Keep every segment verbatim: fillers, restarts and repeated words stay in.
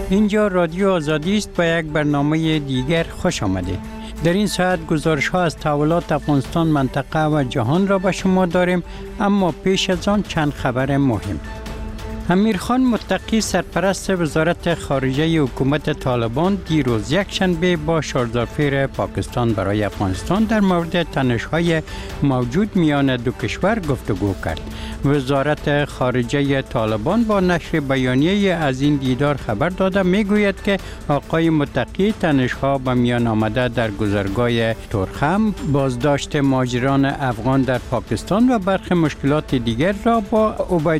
اینجا رادیو آزادی است. با یک برنامه دیگر خوش آمدید. در این ساعت گزارش ها از تحولات افغانستان، منطقه و جهان را به شما داریم، اما پیش از آن چند خبر مهم. امیرخان متقی سرپرست وزارت خارجه حکومت طالبان دیروز یکشنبه با شاردارفیر پاکستان برای افغانستان در مورد تنش‌های موجود میان دو کشور گفتگو کرد. وزارت خارجه طالبان با نشر بیانیه از این دیدار خبر داده میگوید که آقای متقی تنش‌ها به میان آمده در گذرگاه تورخم، بازداشت مهاجران افغان در پاکستان و برخی مشکلات دیگر را با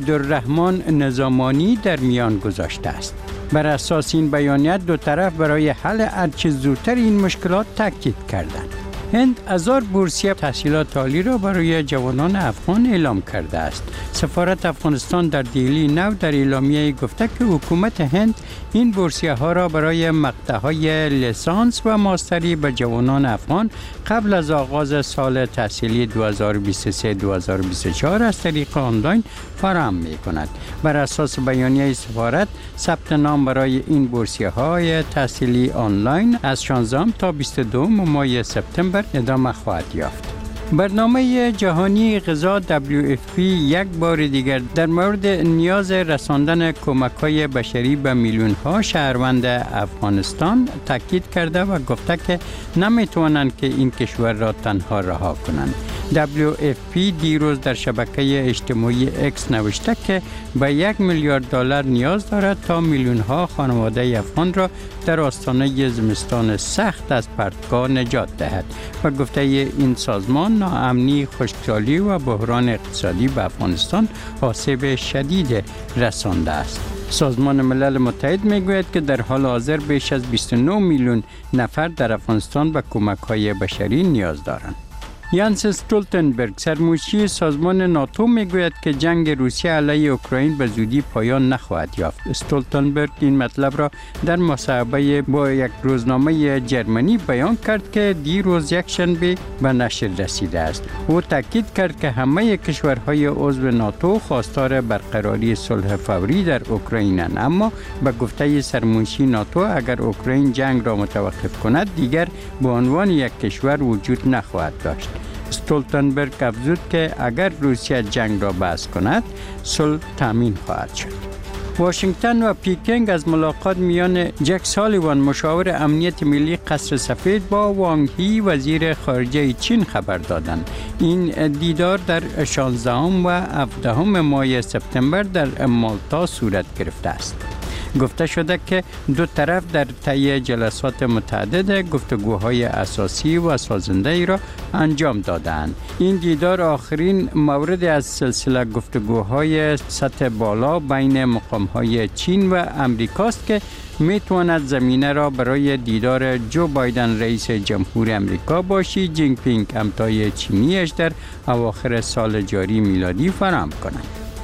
عبیدالرحمن زمانی در میان گذاشته است. بر اساس این بیانیه دو طرف برای حل هرچه زودتر این مشکلات تاکید کردند. هند هزار بورسیه تحصیلات عالی را برای جوانان افغان اعلام کرده است. سفارت افغانستان در دهلی نو در اعلامیه گفته که حکومت هند این بورسیه ها را برای مقطعهای لیسانس و ماستری به جوانان افغان قبل از آغاز سال تحصیلی دو هزار و بیست و سه دو هزار و بیست و چهار از طریق آنلاین فراهم می کند. بر اساس بیانیه سفارت، ثبت نام برای این بورسیه های تحصیلی آنلاین از شانزده تا بیست و دو ماه سپتامبر ادامه خواهد یافت. برنامه جهانی غذا دبلیو اف پی یک بار دیگر در مورد نیاز رساندن کمک‌های بشری به میلیون‌ها شهروند افغانستان تاکید کرده و گفته که نمی‌توانند که این کشور را تنها رها کنند. دبلیو اف پی دیروز در شبکه اجتماعی اکس نوشته که به یک میلیارد دلار نیاز دارد تا میلیون‌ها خانواده افغان را در آستانه زمستان سخت از پرتگاه نجات دهد و گفته این سازمان ناامنی، خشکسالی و بحران اقتصادی به افغانستان آسیب شدید رسانده است. سازمان ملل متحد میگوید که در حال حاضر بیش از بیست و نه میلیون نفر در افغانستان به کمک‌های بشری نیاز دارند. یانس استولتنبرگ سرمنشی سازمان ناتو میگوید که جنگ روسیه علیه اوکراین به زودی پایان نخواهد یافت. استولتنبرگ این مطلب را در مصاحبه با یک روزنامه جرمنی بیان کرد که دیروز یکشنبه به نشر رسیده است. او تاکید کرد که همه کشورهای عضو ناتو خواستار برقراری صلح فوری در اوکراینند، اما به گفته سرمنشی ناتو اگر اوکراین جنگ را متوقف کند دیگر به عنوان یک کشور وجود نخواهد داشت. استولتنبرگ افزود که اگر روسیه جنگ را بحث کند صلح تامین خواهد شد. واشنگتن و پیکنگ از ملاقات میان جک سالیوان مشاور امنیت ملی قصر سفید با وانگ هی وزیر خارجه چین خبر دادند. این دیدار در شانزدهم و هفدهم ماه سپتامبر در مالتا صورت گرفته است. گفته شده که دو طرف در طی جلسات متعدد گفتگوهای اساسی و سازنده ای را انجام دادند. این دیدار آخرین مورد از سلسله گفتگوهای سطح بالا بین مقامهای چین و امریکاست که میتواند زمینه را برای دیدار جو بایدن رئیس جمهور امریکا با شی جینگ پینگ همتای چینیش در اواخر سال جاری میلادی فراهم کند.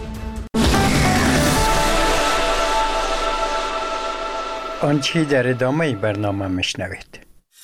آنچه در ادامه برنامه میشنوید.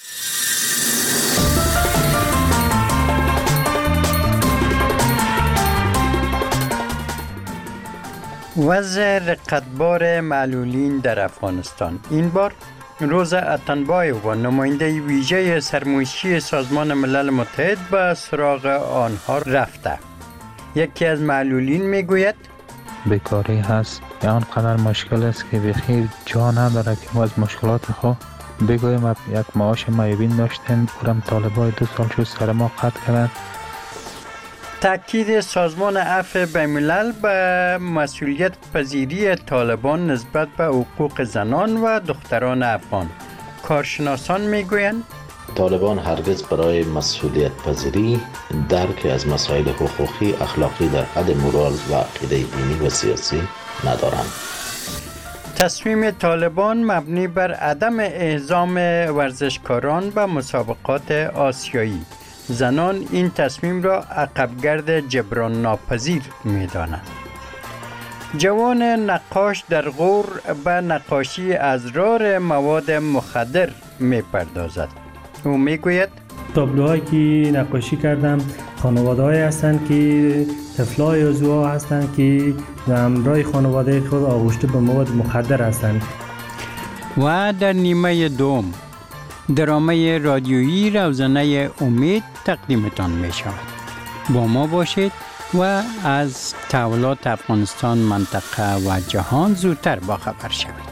وضع رقتبار معلولین در افغانستان. این بار روزا اتنبایو و نماینده ویژه سرمنشی سازمان ملل متحد به سراغ آنها رفته. یکی از معلولین میگوید بیکاری هست یا آنقدر مشکل است که بخیر جا نداره که ما از مشکلات خود بگویم. یک معاش معیوبین داشتیم، اونم طالبای دو سال شد سر ما قطع کرد. تأکید سازمان عفو بین‌الملل به مسئولیت پذیری طالبان نسبت به حقوق زنان و دختران افغان. کارشناسان میگویند طالبان هرگز برای مسئولیت پذیری درک از مسائل حقوقی اخلاقی در حد مورال و عقیده دینی و سیاسی ندارند. تصمیم طالبان مبنی بر عدم اعزام ورزشکاران به مسابقات آسیایی. زنان این تصمیم را عقبگرد جبران ناپذیر می دانند. جوان نقاش در غور به نقاشی ازرار مواد مخدر می پردازد. او می گوید تابلوهایی که نقاشی کردم خانواده‌ای هستند که طفلای و زوها هستند که همراه خانواده خود آغشته به مواد مخدر هستند. و در نیمه دوم درامه رادیویی روزنه امید تقدیمتان می شود. با ما باشید و از تحولات افغانستان، منطقه و جهان زودتر باخبر شوید.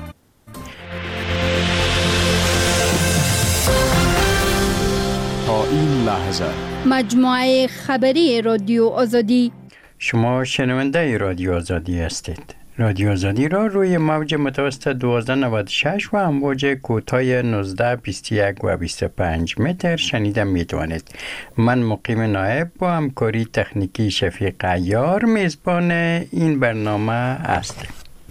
تا این لحظه مجموعه خبری رادیو آزادی. شما شنونده رادیو آزادی هستید. رادیو آزادی را روی موج متوسط دوازده نود و شش و امواج کوتاه نوزده بیست و یک و بیست و پنج متر شنیده می توانید. من مقیم نایب با همکاری تکنیکی شفیق عیار میزبان این برنامه هستم.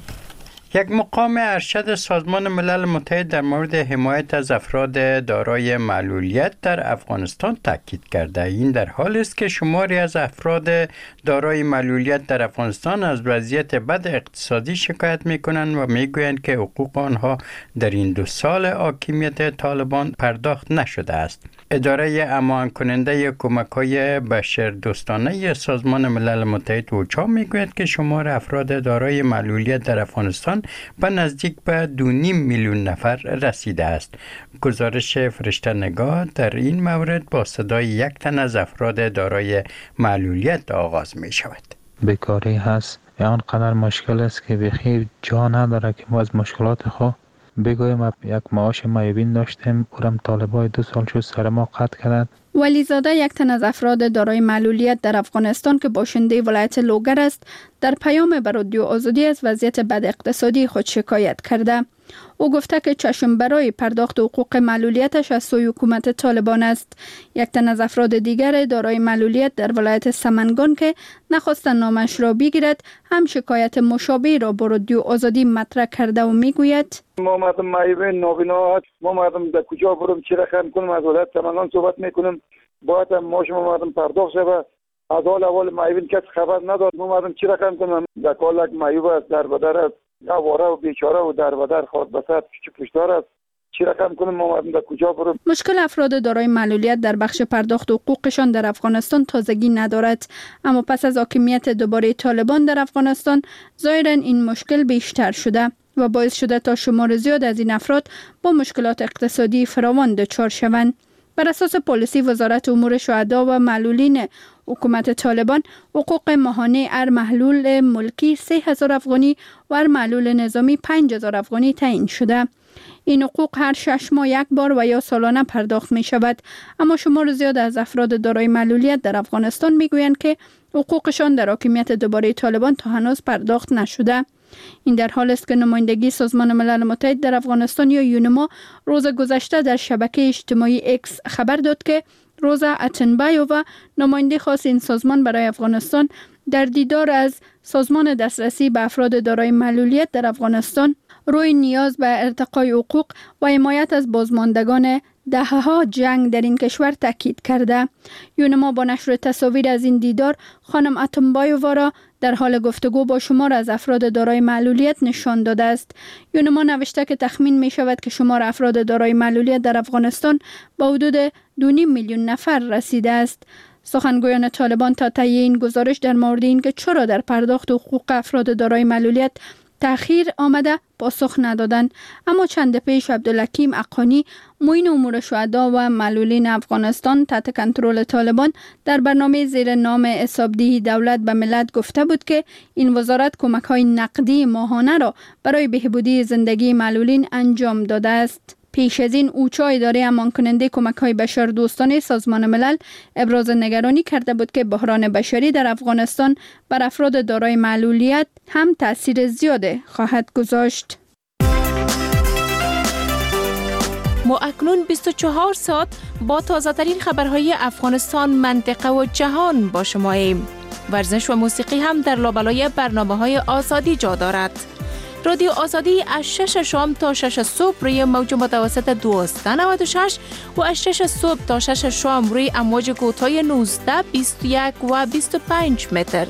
یک مقام ارشد سازمان ملل متحد در مورد حمایت از افراد دارای معلولیت در افغانستان تاکید کرده. این در حالی است که شماری از افراد دارای معلولیت در افغانستان از وضعیت بد اقتصادی شکایت می‌کنند و می‌گویند که حقوق آنها در این دو سال حاکمیت طالبان پرداخت نشده است. اداره امان کننده کمک‌های بشردوستانه سازمان ملل متحد اوچا می‌گوید که شمار افراد دارای معلولیت در افغانستان به نزدیک به دو و نیم میلیون نفر رسیده است. گزارش فرشته نگاه در این مورد با صدای یک تن از افراد دارای معلولیت آغاز می شود. بیکاری هست یا آنقدر مشکل است که بخیر جا نداره که ما از مشکلات خود بگویم. یک معاش معیوبین داشتیم، اورم طالبای دو سال شد سر ما قطع کردند. ولیزاده یک تن از افراد دارای معلولیت در افغانستان که باشنده ولایت لوگر است در پیام به رادیو آزادی از وضعیت بد اقتصادی خود شکایت کرده. او گفته که چشم برای پرداخت حقوق معلولیتش از سوی حکومت طالبان است. یک تن از افراد دیگر دارای معلولیت در ولایت سمنگان که نخواستن نامش را بگیرد هم شکایت مشابه را با رادیو آزادی مطرح کرده و میگوید ما مردم معیوب نابینا، ما مردم در کجا برم چی رقم کنم، از ولایت سمنگان صحبت میکنم، باید ماش ما مردم پرداخت شود. از حال اول معیوب کس خبر نداد، ما مردم چی رقم کنم، در کالک معیوب است، در بدر است، آواره و بیچاره و در بدر خود بسات چی پشتار است، چی رقم کنم، ما مردم در کجا برم. مشکل افراد دارای معلولیت در بخش پرداخت حقوقشان در افغانستان تازگی ندارد، اما پس از حاکمیت دوباره طالبان در افغانستان ظاهرا این مشکل بیشتر شده و باعث شده تا شمار زیاد از این افراد با مشکلات اقتصادی فراوان دچار شوند. بر اساس پالیسی وزارت امور شهدا و معلولین حکومت طالبان، حقوق ماهانه هر معلول ملکی سه هزار افغانی و هر معلول نظامی پنج هزار افغانی تعیین شده. این حقوق هر شش ماه یک بار و یا سالانه پرداخت می شود، اما شمار زیاد از افراد دارای معلولیت در افغانستان می گویند که حقوقشان در حاکمیت دوباره طالبان تا هنوز پرداخت نشده. این در حال است که نمایندگی سازمان ملل متحد در افغانستان یا یونما روز گذشته در شبکه اجتماعی اکس خبر داد که روزا اتنبایو و نماینده خاص این سازمان برای افغانستان در دیدار از سازمان دسترسی به افراد دارای معلولیت در افغانستان روی نیاز به ارتقای حقوق و حمایت از بازماندگان دهه‌ها جنگ در این کشور تاکید کرده. یونما با نشر تصاویر از این دیدار خانم اتنبایووا را در حال گفتگو با شمار از افراد دارای معلولیت نشان داده است. یونما نوشته که تخمین می شود که شمار افراد دارای معلولیت در افغانستان به حدود دو و نیم میلیون نفر رسیده است. سخنگویان طالبان تا تهیه این گزارش در مورد این که چرا در پرداخت حقوق افراد دارای معلولیت تأخیر آمده پاسخ ندادند، اما چند پیش عبدالحکیم اقانی معین امور شهدا و معلولین افغانستان تحت کنترل طالبان در برنامه زیر نام حسابدهی دولت به ملت گفته بود که این وزارت کمک‌های نقدی ماهانه را برای بهبودی زندگی معلولین انجام داده است. پیش از این اوچا اداره امان کننده کمک‌های بشردوستانه سازمان ملل ابراز نگرانی کرده بود که بحران بشری در افغانستان بر افراد دارای معلولیت هم تأثیر زیاده خواهد گذاشت. ما اکنون بیست و چهار ساعت با تازه ترین خبرهای افغانستان، منطقه و جهان با شماییم. ورزش و موسیقی هم در لابلای برنامه‌های آزادی جا دارد. رادیو آزادی از شش شام تا شش صبح روی موج متوسط دویست و نود و شش و از شش صبح تا شش شام روی امواج کوتاه نوزده، بیست و یک و بیست و پنج متر.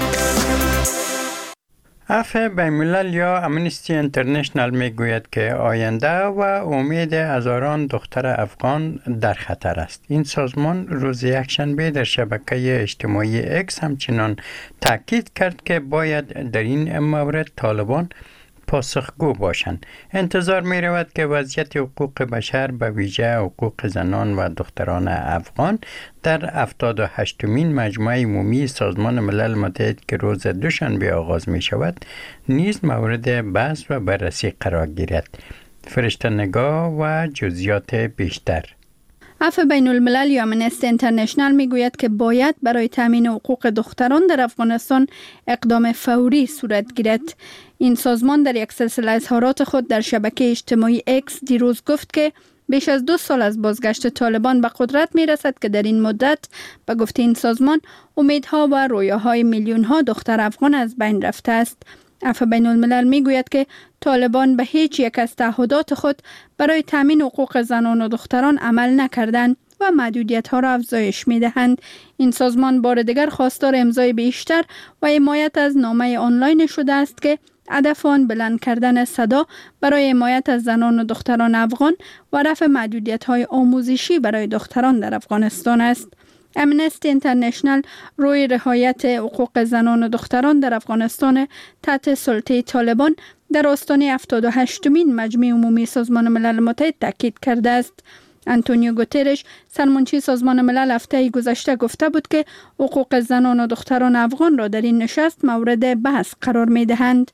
عفو بین‌الملل یا امنستی اینترنشنال میگوید که آینده و امید هزاران دختر افغان در خطر است. این سازمان روز یکشنبه در شبکه اجتماعی اکس همچنان تاکید کرد که باید در این مورد طالبان پاسخگو باشند. انتظار می رود که وضعیت حقوق بشر به ویژه حقوق زنان و دختران افغان در هفتاد و هشتمین مجمع عمومی سازمان ملل متحد که روز دوشنبه آغاز می شود نیز مورد بحث و بررسی قرار گیرد. فرشته نگاه و جزئیات بیشتر. عفو بین الملل یا امنستی اینترنشنال می گوید که باید برای تامین حقوق دختران در افغانستان اقدام فوری صورت گیرد. این سازمان در یک سلسله اظهارات خود در شبکه اجتماعی اکس دیروز گفت که بیش از دو سال از بازگشت طالبان به قدرت می رسد که در این مدت به گفته این سازمان امیدها و رویاهای میلیون ها دختر افغان از بین رفته است. عفو بین الملل می گوید که طالبان به هیچ یک از تعهدات خود برای تامین حقوق زنان و دختران عمل نکردند و محدودیت ها را افزایش می دهند. این سازمان بار دیگر خواستار امضای بیشتر و حمایت از نامه آنلاین شده است که هدف آن بلند کردن صدا برای حمایت از زنان و دختران افغان و رفع محدودیت های آموزشی برای دختران در افغانستان است. امنستی اینترنشنال روی رعایت حقوق زنان و دختران در افغانستان تحت سلطه طالبان در آستانه هفتاد و هشتمین مجمع عمومی سازمان ملل متحد تاکید کرده است. آنتونیو گوترش سرمنشی سازمان ملل هفته گذشته گفته بود که حقوق زنان و دختران افغان را در این نشست مورد بحث قرار می دهند.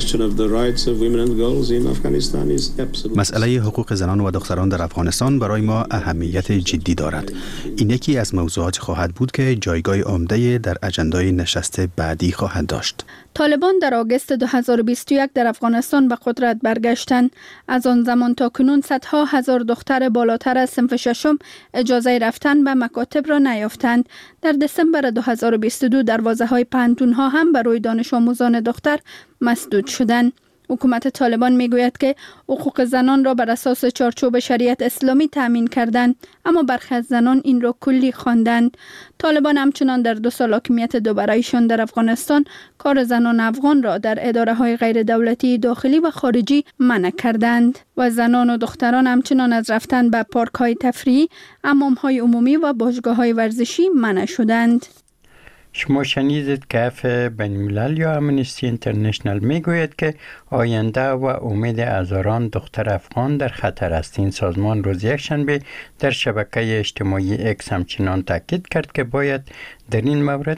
مسئله حقوق زنان و دختران در افغانستان برای ما اهمیت جدی دارد. این یکی از موضوعات خواهد بود که جایگاه عمده در اجندای نشست بعدی خواهد داشت. طالبان در آگوست دو هزار و بیست و یک در افغانستان به قدرت برگشتند. از آن زمان تا کنون صدها هزار دختر بالاتر از صنف ششم اجازه رفتن به مکاتب را نیافتند. در دسامبر دو هزار و بیست و دو دروازه‌های پانتون‌ها هم برای دانش آموزان دختر مسدود شدند. حکومت طالبان میگوید که حقوق زنان را بر اساس چارچوب شریعت اسلامی تامین کردند، اما برخی از زنان این را کلی خواندند. طالبان همچنان در دو سال حاکمیت دوباره‌ایشان در افغانستان کار زنان افغان را در اداره‌های غیر دولتی داخلی و خارجی منع کردند و زنان و دختران همچنان از رفتن به پارک‌های تفریحی، حمام‌های عمومی و باشگاه‌های ورزشی منع شدند. شما شنیدید که عفو بین الملل یا امنستی اینترنشنال میگوید که آینده و امید هزاران دختر افغان در خطر است. این سازمان روز یکشنبه در شبکه اجتماعی اکس همچنان تاکید کرد که باید در این مورد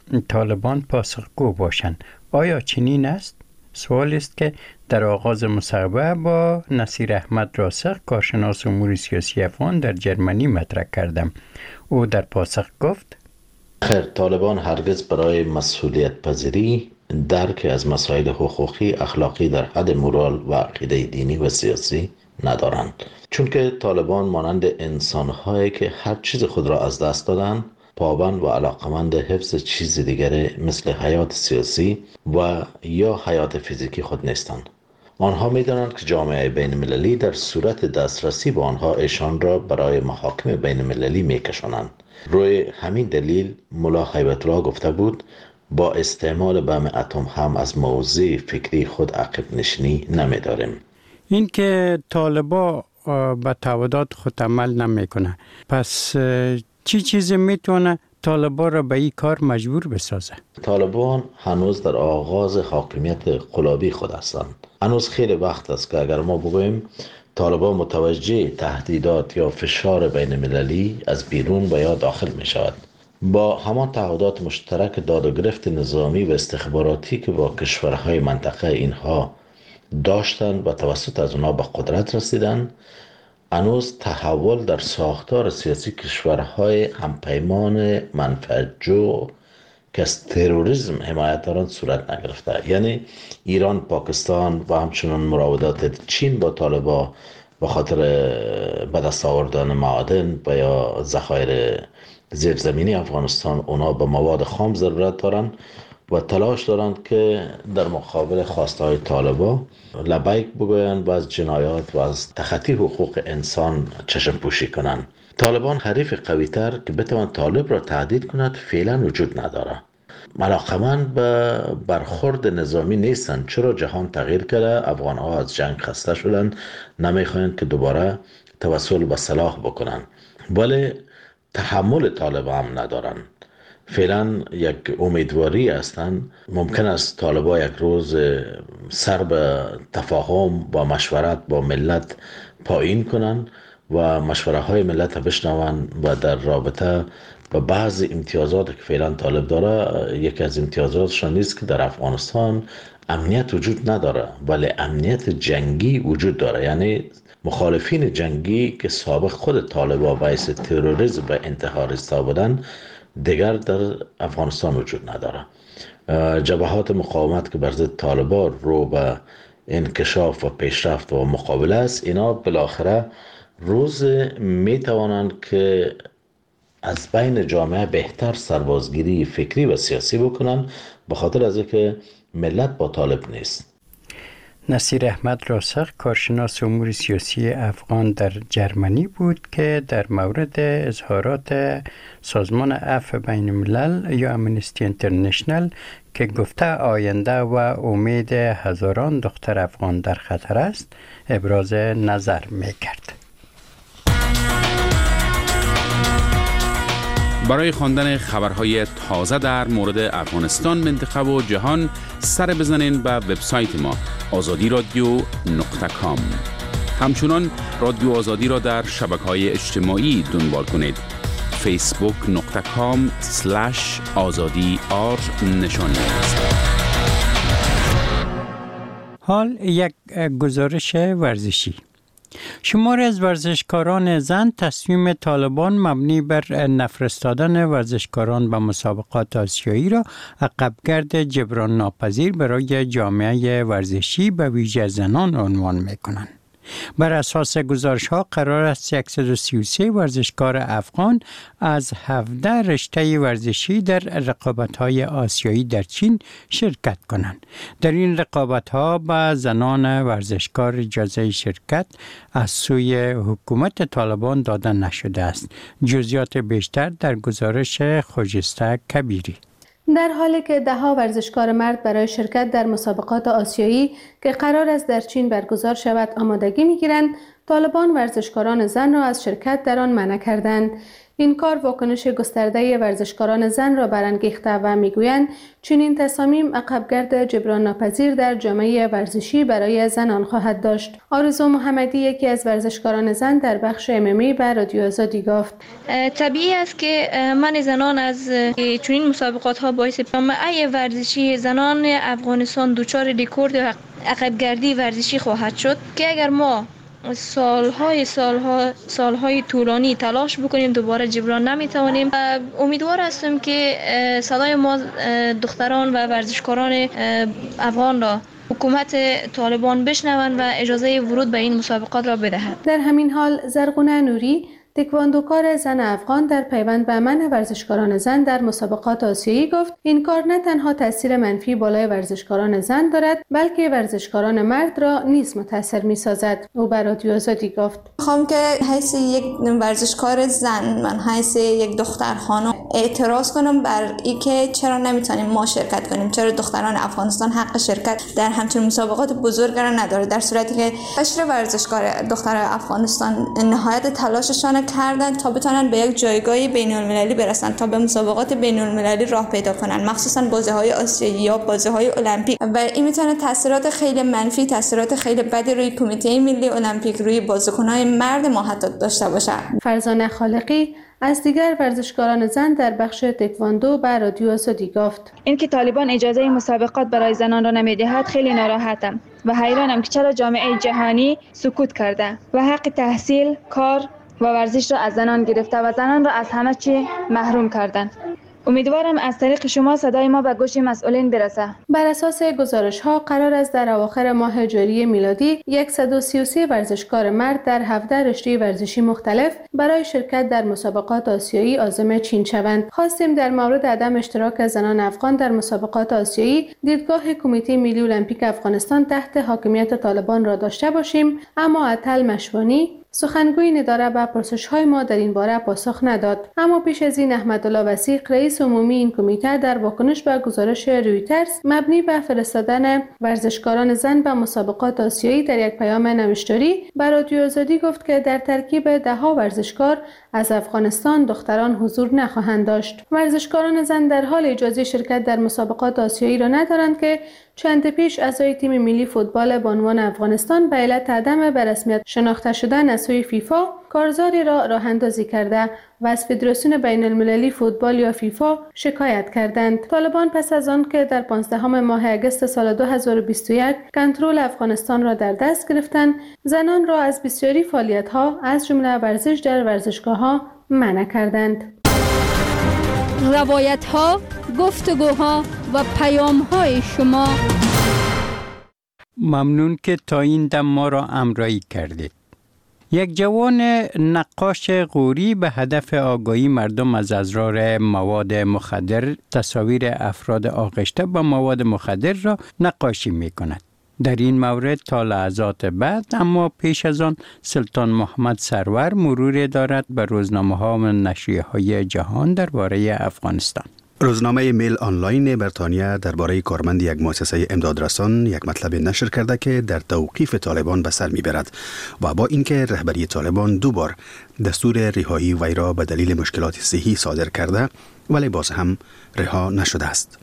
طالبان پاسخگو باشند. آیا چنین است؟ سوال است که در آغاز مصاحبه با نصیر احمد راسخ کارشناس امور سیاسی افغان در جرمنی مطرح کردم. او در پاسخ گفت: خیر، طالبان هرگز برای مسئولیت پذیری درک از مسائل حقوقی اخلاقی در حد مورال و عقیده دینی و سیاسی ندارند، چون که طالبان مانند انسان‌هایی که هر چیز خود را از دست دادند، پابند و علاقمند حفظ چیز دیگری مثل حیات سیاسی و یا حیات فیزیکی خود نیستند. آنها می‌دانند که جامعه بین المللی در صورت دسترسی به آنها ایشان را برای محاکم بین المللی می‌کشانند. روی همین دلیل ملا هیبت الله گفته بود با استعمال بم اتم هم از موضع فکری خود عقب نشینی نمی‌داریم. این که طالبا به تعهدات خود عمل نمی‌کنه، پس چی چیزی میتونه طالبا را به این کار مجبور بسازه؟ طالبان هنوز در آغاز حاکمیت قلابی خود هستند. هنوز خیلی وقت است که اگر ما بگوییم طالبان متوجه تهدیدات یا فشار بین المللی از بیرون و یا داخل می شود. با همان تعهدات مشترک داد و گرفت نظامی و استخباراتی که با کشورهای منطقه اینها داشتند و توسط از آنها به قدرت رسیدند، هنوز تحول در ساختار سیاسی کشورهای همپیمان منفعتجو که از تروریسم حمایت دارند صورت نگرفته. یعنی ایران، پاکستان و همچنان مراودات چین با طالبان به خاطر به دست آوردن معادن و یا ذخایر زیرزمینی افغانستان، اونا به مواد خام ضرورت دارند و تلاش دارند که در مقابل خواسته های طالبان لبیک بگویند و از جنایات و از تخطی حقوق انسان چشم پوشی کنند. طالبان حریف قوی‌تر که بتوان طالب را تهدید کند فعلا وجود نداره. علاقمند به برخورد نظامی نیستند، چرا جهان تغییر کرده، افغان‌ها از جنگ خسته شدند، نمیخواهند که دوباره توسل به سلاح بکنند، ولی تحمل طالب هم ندارند. فعلا یک امیدواری هستند. ممکن است طالبا یک روز سر به تفاهم با مشورت با ملت پایین کنند و مشوره های ملت بشنوند و در رابطه با بعض امتیازات که فعلا طالب داره، یکی از امتیازاتشان نیست که در افغانستان امنیت وجود نداره ولی امنیت جنگی وجود داره. یعنی مخالفین جنگی که سابق خود طالبا باعث تروریسم و انتحار استا بودن دیگر در افغانستان وجود نداره. جبهات مقاومت که بر ضد طالبا رو به انکشاف و پیشرفت و مقابله است، اینا بالاخره روز می توانند که از بین جامعه بهتر سربازگیری فکری و سیاسی بکنن، به خاطر از اینکه ملت با طالب نیست. نصیر احمد راسخ، کارشناس امور سیاسی افغان در جرمنی بود که در مورد اظهارات سازمان عفو بین الملل یا امنستی اینترنشنل که گفته آینده و امید هزاران دختر افغان در خطر است ابراز نظر میکرد. برای خواندن خبرهای تازه در مورد افغانستان، منطقه و جهان سر بزنین به وبسایت ما آزادی رادیو نقطه کام. همچنان رادیو آزادی را در شبکه‌های اجتماعی دنبال کنید. فیسبوک نقطه کام سلش آزادی آر نشانی است. حال یک گزارش ورزشی. شمار از ورزشکاران زن تصمیم طالبان مبنی بر نفرستادن ورزشکاران به مسابقات آسیایی را عقبگرد جبران ناپذیر برای جامعه ورزشی به ویژه زنان عنوان می‌کنند. بر اساس گزارش‌ها قرار است صد و سی و سه ورزشکار افغان از هفده رشته ورزشی در رقابت‌های آسیایی در چین شرکت کنند. در این رقابت‌ها به زنان ورزشکار اجازه شرکت از سوی حکومت طالبان داده نشده است. جزئیات بیشتر در گزارش خجسته کبیری. در حالی که ده ها ورزشکار مرد برای شرکت در مسابقات آسیایی که قرار است در چین برگزار شود آمادگی می‌گیرند، طالبان ورزشکاران زن را از شرکت در آن منع کردند. این کار واکنش گسترده ورزشکاران زن را برانگیخته و میگویند چنین تصامیم عقبگرد جبران ناپذیر در جامعه ورزشی برای زنان خواهد داشت. آرزو محمدی، یکی از ورزشکاران زن، در بخش امیمی به رادیو آزادی گفت: طبیعی است که من زنان از چنین مسابقات ها باعث جامعه ورزشی زنان افغانستان دچار رکورد و عقبگردی ورزشی خواهد شد که اگر ما سالهای سالها سالهای طولانی تلاش بکنیم دوباره جبران نمیتوانیم. امیدوار هستم که صدای ما دختران و ورزشکاران افغان را حکومت طالبان بشنوند و اجازه ورود به این مسابقات را بدهد. در همین حال زرغونه نوری، تکواندوکار زن افغان، در پیوند به منع ورزشکاران زن در مسابقات آسیایی گفت این کار نه تنها تاثیر منفی بالای ورزشکاران زن دارد بلکه ورزشکاران مرد را نیز متاثر می‌سازد. او به رادیو آزادی گفت: می‌خوام که حیث یک ورزشکار زن، من حیث یک دختر خانم اعتراض کنم بر اینکه چرا نمیتونیم ما شرکت کنیم، چرا دختران افغانستان حق شرکت در همچین مسابقات بزرگ را نداره، در صورتی که اشتر ورزشکار دختر افغانستان نهایت تلاششان کردن تا بتونن به یک جایگاه بین‌المللی برسن، تا به مسابقات بین‌المللی راه پیدا کنن، مخصوصا بازی‌های آسیایی یا بازی‌های المپیک. و این میتونه تاثیرات خیلی منفی، تاثیرات خیلی بدی روی کمیته ملی المپیک، روی بازیکن‌های مرد ما حتی داشته باشه. فرزانه خالقی از دیگر ورزشکاران زن در بخش تکواندو به رادیو آزادی گفت: اینکه طالبان اجازه مسابقات برای زنان را نمیدهد خیلی ناراحتم و حیرانم که چرا جامعه جهانی سکوت کرده و حق تحصیل، کار و ورزش را از زنان گرفته و زنان را از همه چی محروم کردند. امیدوارم از طریق شما صدای ما به گوش مسئولین برسه. بر اساس گزارش ها قرار است در اواخر ماه جاری میلادی صد و سی و سه ورزشکار مرد در هفده رشته ورزشی مختلف برای شرکت در مسابقات آسیایی عازم چین شوند. خواستیم در مورد عدم اشتراک زنان افغان در مسابقات آسیایی دیدگاه کمیته ملی المپیک افغانستان تحت حاکمیت طالبان را داشته باشیم، اما عطل مشوانی، سخنگوی این اداره به پرسش‌های ما در این باره پاسخ نداد. اما پیش از این احمدالله وثیق رئیس عمومی این کمیته در واکنش به گزارش رویترز مبنی به فرستادن ورزشکاران زن به مسابقات آسیایی در یک پیام نوشتاری به رادیو آزادی گفت که در ترکیب ده ها ورزشکار از افغانستان دختران حضور نخواهند داشت. ورزشکاران زن در حال اجازه شرکت در مسابقات آسیایی را ندارند که چند پیش اعضای تیم ملی فوتبال به عنوان افغانستان به علت عدم به رسمیت شناخته شدن از سوی فیفا کارزاری را راه اندازی کرده و از فدراسیون بین المللی فوتبال یا فیفا شکایت کردند. طالبان پس از آن که در پانزدهم ماه اگست سال دو هزار و بیست و یک کنترل افغانستان را در دست گرفتند، زنان را از بسیاری فعالیت‌ها از جمله ورزش در ورزشگاه‌ها منع کردند. روایت‌ها، گفتگوها و پیام‌های شما. ممنون که تا این دم ما را همراهی کردید. یک جوان نقاش غوری به هدف آگاهی مردم از اضرار مواد مخدر تصاویر افراد آغشته با مواد مخدر را نقاشی می کند. در این مورد تا لحظات بعد اما پیش از آن سلطان محمد سرور مرور دارد به روزنامه ها و نشریه های جهان درباره افغانستان. روزنامه میل آنلاین بریتانیا درباره کارمند یک مؤسسه امدادرسان یک مطلب نشر کرده که در توقیف طالبان به سر میبرد و با اینکه رهبری طالبان دو بار دستور رهایی وی را به دلیل مشکلات صحی صادر کرده ولی باز هم رها نشده است.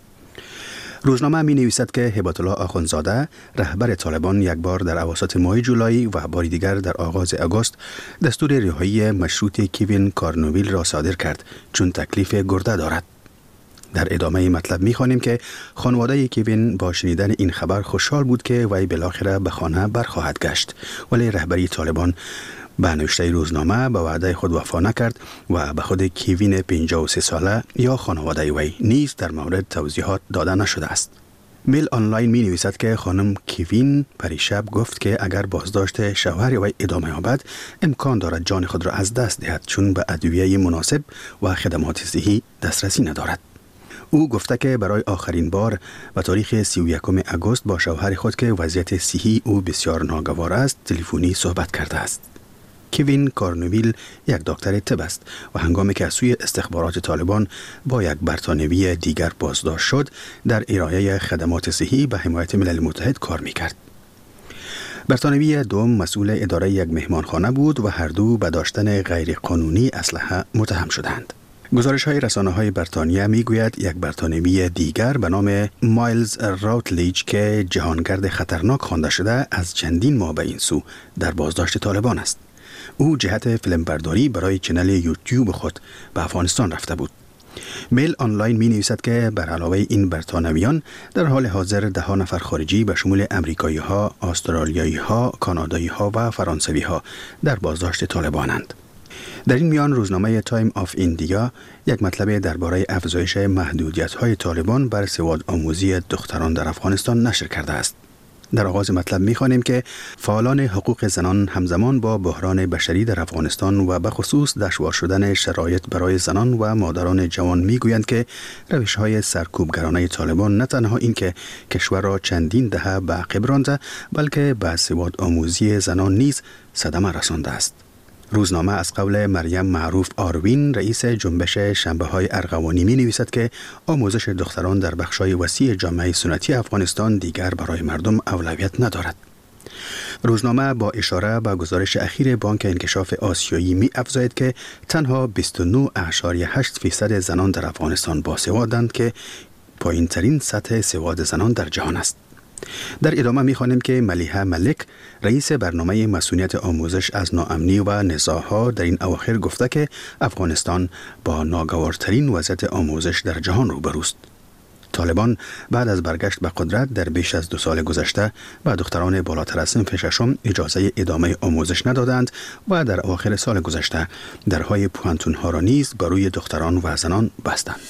روزنامه می نویسد که هبت الله آخوندزاده رهبر طالبان یک بار در اواسط ماه جولای و بار دیگر در آغاز آگوست دستور رهایی مشروط کیوین کارنوویل را صادر کرد چون تکلیف گرده دارد. در ادامه مطلب می‌خوانیم که خانواده کیوین با شنیدن این خبر خوشحال بود که وی بالاخره به خانه برخواهد گشت، ولی رهبری طالبان به نوشته روزنامه به وعده خود وفا نکرد و به خود کیوین پنجاه و سه ساله یا خانواده وی نیز در مورد توضیحات داده نشده است. میل آنلاین می نویسد که خانم کیوین پریشب گفت که اگر بازداشت شوهر وی ادامه یابد امکان دارد جان خود را از دست دهد چون به ادویه مناسب و خدمات صحی دسترسی ندارد. او گفته که برای آخرین بار به تاریخ سی و یکم آگوست با شوهر خود که وضعیت صحی او بسیار ناگوار است تلفنی صحبت کرده است. کیوین کارنوویل یک دکتر طب است و هنگامی که از سوی استخبارات طالبان با یک بریتانیایی دیگر بازداشت شد در ارائه خدمات صحی به حمایت ملل متحد کار میکرد. بریتانیایی دوم مسئول اداره یک مهمانخانه بود و هر دو به داشتن غیرقانونی اسلحه متهم شدند. گزارش های رسانه های بریتانیا می گوید یک بریتانیایی دیگر به نام مایلز راوتلیج که جهانگرد خطرناک خوانده شده از چندین ماه به این سو در بازداشت طالبان است. او جهت فیلمبرداری برای چنل یوتیوب خود به افغانستان رفته بود. میل آنلاین می نویسد که بر علاوه این بریتانویان در حال حاضر ده ها نفر خارجی به شمول امریکایی ها، استرالیایی ها، کانادایی ها و فرانسوی ها در بازداشت طالبانند. در این میان روزنامه تایم آف ایندیا یک مطلب درباره افزایش محدودیت‌های طالبان بر سواد آموزی دختران در افغانستان نشر کرده است. در آغاز مطلب می‌خوانیم که فعالان حقوق زنان همزمان با بحران بشری در افغانستان و به خصوص دشوار شدن شرایط برای زنان و مادران جوان می‌گویند که روش‌های سرکوبگرانه طالبان نه تنها اینکه کشور را چندین دهه به عقب رانده بلکه به سواد آموزی زنان نیز صدمه رسانده است. روزنامه از قول مریم معروف آروین رئیس جنبش شنبه‌های ارغوانی می نویسد که آموزش دختران در بخش‌های وسیع جامعه سنتی افغانستان دیگر برای مردم اولویت ندارد. روزنامه با اشاره به گزارش اخیر بانک انکشاف آسیایی می افزاید که تنها بیست و نه ممیز هشت درصد زنان در افغانستان باسوادند که پایین‌ترین سطح سواد زنان در جهان است. در ادامه می‌خوانیم که ملیحه ملک رئیس برنامه مسئولیت آموزش از ناامنی و نزاع‌ها در این اواخر گفته که افغانستان با ناگوارترین وضعیت آموزش در جهان روبروست. طالبان بعد از برگشت به قدرت در بیش از دو سال گذشته به دختران بالاتر از صنف ششم اجازه ادامه آموزش ندادند و در اواخر سال گذشته درهای پوهنتون‌ها را نیز بر روی دختران و زنان بستند.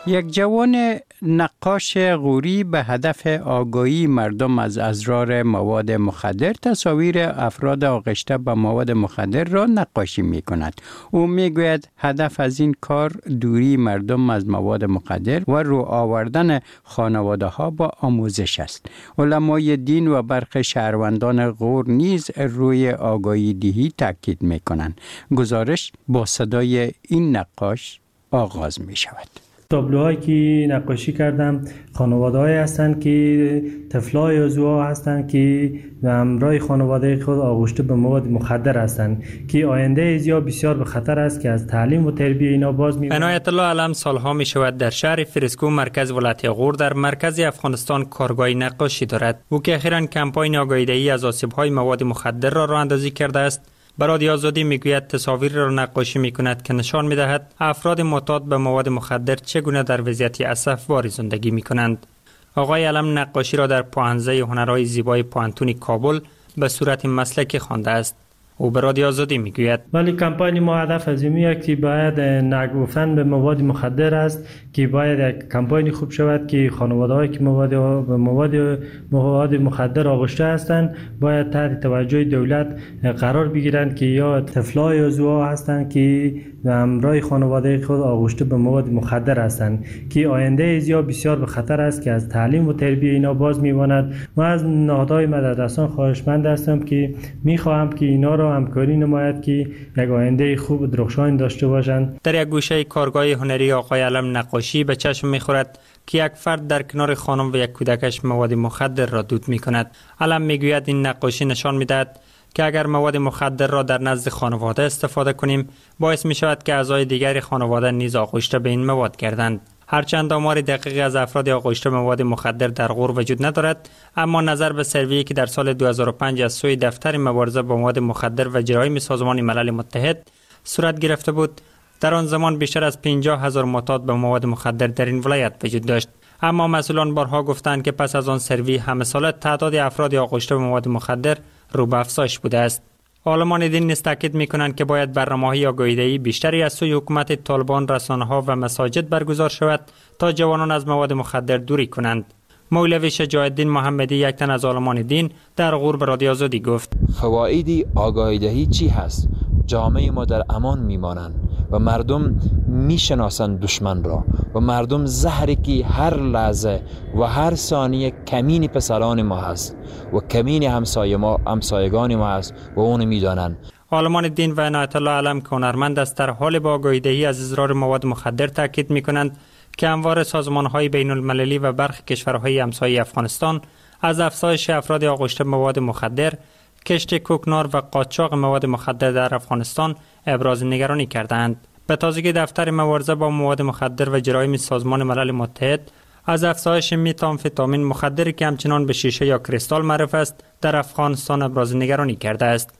یک جوان نقاش غوری به هدف آگاهی مردم از اضرار مواد مخدر تصاویر افراد آغشته به مواد مخدر را نقاشی می کند. او می گوید هدف از این کار دوری مردم از مواد مخدر و رو آوردن خانواده ها با آموزش است. علمای دین و برخی شهروندان غور نیز روی آگاهی دهی تاکید می کنند. گزارش با صدای این نقاش آغاز می شود. تابلوهایی که نقاشی کردم خانواده‌ای هستند که طفلای یازوها هستند که همراه خانواده خود آغشته به مواد مخدر هستند که آینده ایزیا بسیار به خطر است که از تعلیم و تربیت اینا باز می عنایت الله علم سالها می شود در شهر فرسکو مرکز ولایت غور در مرکز افغانستان کارگاه نقاشی دارد. او که اخیراً کمپاین آگاهی‌دهی از آسیب‌های مواد مخدر را راه اندازی کرده است، برای آزادی میگوید تصاویر را نقاشی میکند که نشان میدهد افراد معتاد به مواد مخدر چگونه در وضعیت اسفباری زندگی میکنند. آقای علم نقاشی را در پوهنزه هنرهای زیبای پوهنتون کابل به صورت مسلکی خوانده است. او به رادیو آزادی میگوید ولی کمپاین ما هدف از این است که باید نگفتن به مواد مخدر است که باید یک کمپاین خوب شود که خانواده‌هایی که مواد به مواد مواد مخدر آغشته هستند باید تحت توجه دولت قرار بگیرند که یا طفلای یازوها هستند که همراه خانواده خود آغشته به مواد مخدر هستند که آینده ایزیا بسیار به خطر است که از تعلیم و تربیت اینا باز میماند. و از نهادهای مدرسان خواهشمند هستم که میخواهم که اینا را همکاری نماید که یک آینده خوب و درخشان داشته باشند. در یک گوشه کارگاه هنری آقای علم نقاشی به چشم میخورد که یک فرد در کنار خانم و یک کودکش مواد مخدر را دود میکند. علم میگوید این نقاشی نشان میدهد که اگر مواد مخدر را در نزد خانواده استفاده کنیم باعث می شود که اعضای دیگر خانواده نیز آغشته به این مواد گردند. هرچند آمار دقیقی از افراد آغشته به مواد مخدر در غور وجود ندارد، اما نظر به سروی که در سال دو هزار و پنج از سوی دفتر مبارزه با مواد مخدر و جرایم سازمان ملل متحد صورت گرفته بود، در آن زمان بیشتر از پنجاه هزار معتاد به مواد مخدر در این ولایت وجود داشت. اما مسئولان بارها گفتند که پس از آن سروی همه ساله تعداد افراد آغشته به مواد مخدر رو به افزایش بوده است. عالمان دین نیز تاکید می‌کنند که باید برنامه‌های آگاهی‌دهی بیشتری از سوی حکومت طالبان، رسانه‌ها و مساجد برگزار شود تا جوانان از مواد مخدر دوری کنند. مولوی شجاع الدین محمدی، یک تن از عالمان دین، در غور به رادیو آزادی گفت: فواید آگاهی‌دهی چی هست؟ جامعه ما در امان میمانند و مردم میشناسند دشمن را و مردم زهری که هر لحظه و هر ثانیه کمین پسران ما هست و کمین همسایه ما همسایگان ما هست و اون میدانند. عالمان دین و عنایت الله علم که هنرمند است در حال با آگاهی‌دهی از اضرار مواد مخدر تاکید میکنند که همواره سازمان‌های بین المللی و برخی کشورهای همسایه افغانستان از افزایش افراد آغشته مواد مخدر، کشت کوکنار و قاچاق مواد مخدر در افغانستان ابراز نگرانی کردند. به تازگی دفتر مبارزه با مواد مخدر و جرایم سازمان ملل متحد از افزایش میتامفتامین، مخدری که همچنان به شیشه یا کریستال معروف است، در افغانستان ابراز نگرانی کرده است.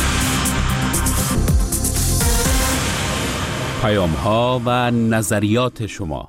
پیام ها و نظریات شما.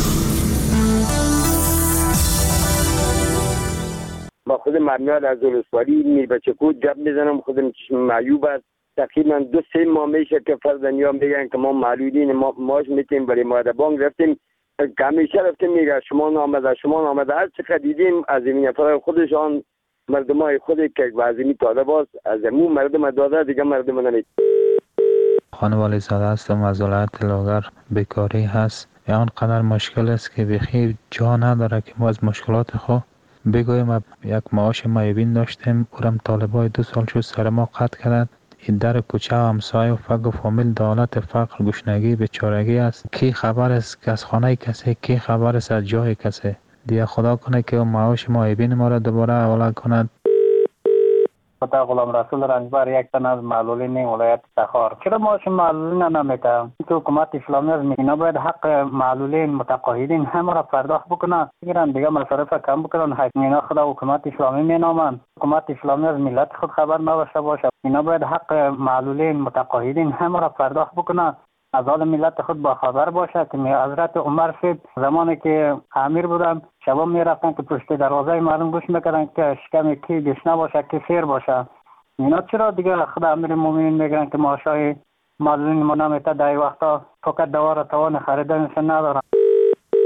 با خود مرمیاد از ولسوالی میر بچه کود گپ میزنم. خودم چشم معیوب است. تقریبا دو سه ماه میشه که فرزندی‌ها میگن که ما معلولین، ما ماش میتیم برای ماده بانک رفتیم که همیشه رفتیم میگه شما نامده شما نامده هر چقدر دیدیم از این نفرای خودشان مردمای خودی که وزیمی تاده باز از امون مردم داده دیگه مردم نمید. خانوالی زاده هستم از ولایت لاغر. بیکاری هست یا آنقدر مشکل است که بخیر جا نداره که ما از مشکلات خود بگویم. یک معاش معیبین داشتیم، اورم طالبای دو سال شد سر ما قطع کرد. این در کوچه و همسایه و فقر و فامیل دولت فقر گشنگی بیچارگی است. کی خبر است که از خانه کسی، کی خبر است از جای کسی. دیگه خدا کنه که معاش معیبین ما را دوباره حواله کند. خدا غلام رسول رنجبر، یک تن از معلولین ولایت تخار. چرا معاش معلولین نمیده؟ که حکومت اسلامی از مینا باید حق معلولین متقاعدین همه را پرداخت بکنه، بگیرن دیگه مصارف کم بکنن. حق مینا خدا حکومت اسلامی مینامند. حکومت اسلامی از ملت خود خبر نداشته باشه. اینا باید حق معلولین متقاعدین همه را پرداخت بکنه، از حال ملت خود با خبر باشه. که حضرت عمر صاحب زمانی که امیر بودن شبا میرفتن که پشت دروازه مردم گوش میکردن که شکم کی گشنه باشه کی سیر باشه. اینا چرا دیگه خدا امیر مومنین میگن که معاشای معلولین ما نمیته؟ در وقتا فقط دوا را توان خریدنش ندارن.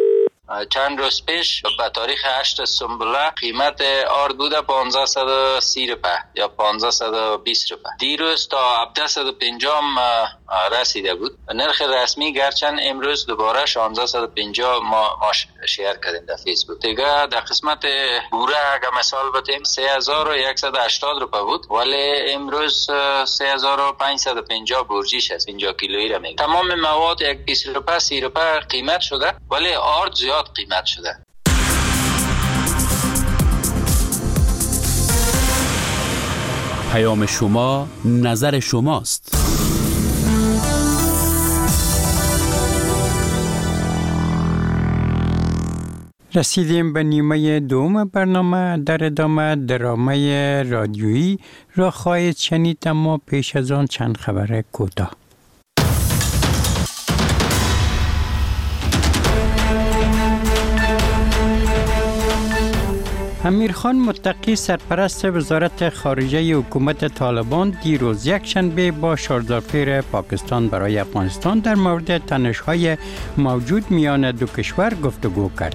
چند روز پیش به تاریخ هشت سنبله قیمت آرد بوده پانزده و سی روپه یا پانزده و بیست روپه. دیروز تا هفتصد و پنجاه رسیده بود. نرخ رسمی گرچند امروز دوباره شانزده و پنجاه ما, ما شیر کردیم در فیسبوک. دیگه در قسمت بوره اگه مثال بتیم سه هزار و صد و هشتاد روپه بود ولی امروز سه هزار و پانصد و پنجاه بورجیش است. پنجاه کیلویی را میگه. تمام مواد یک بیست روپه سی روپه قیمت شده ولی آرد زیاد قیمت شده. پیام شما نظر شماست. رسیدیم به نیمه دوم برنامه. در ادامه درامه رادیویی را خواهید شنید، اما پیش از آن چند خبر کوتاه. امیر خان متقی سرپرست وزارت خارجه حکومت طالبان دیروز یک شنبه با شاردارفیر پاکستان برای افغانستان در مورد تنش‌های موجود میان دو کشور گفتگو کرد.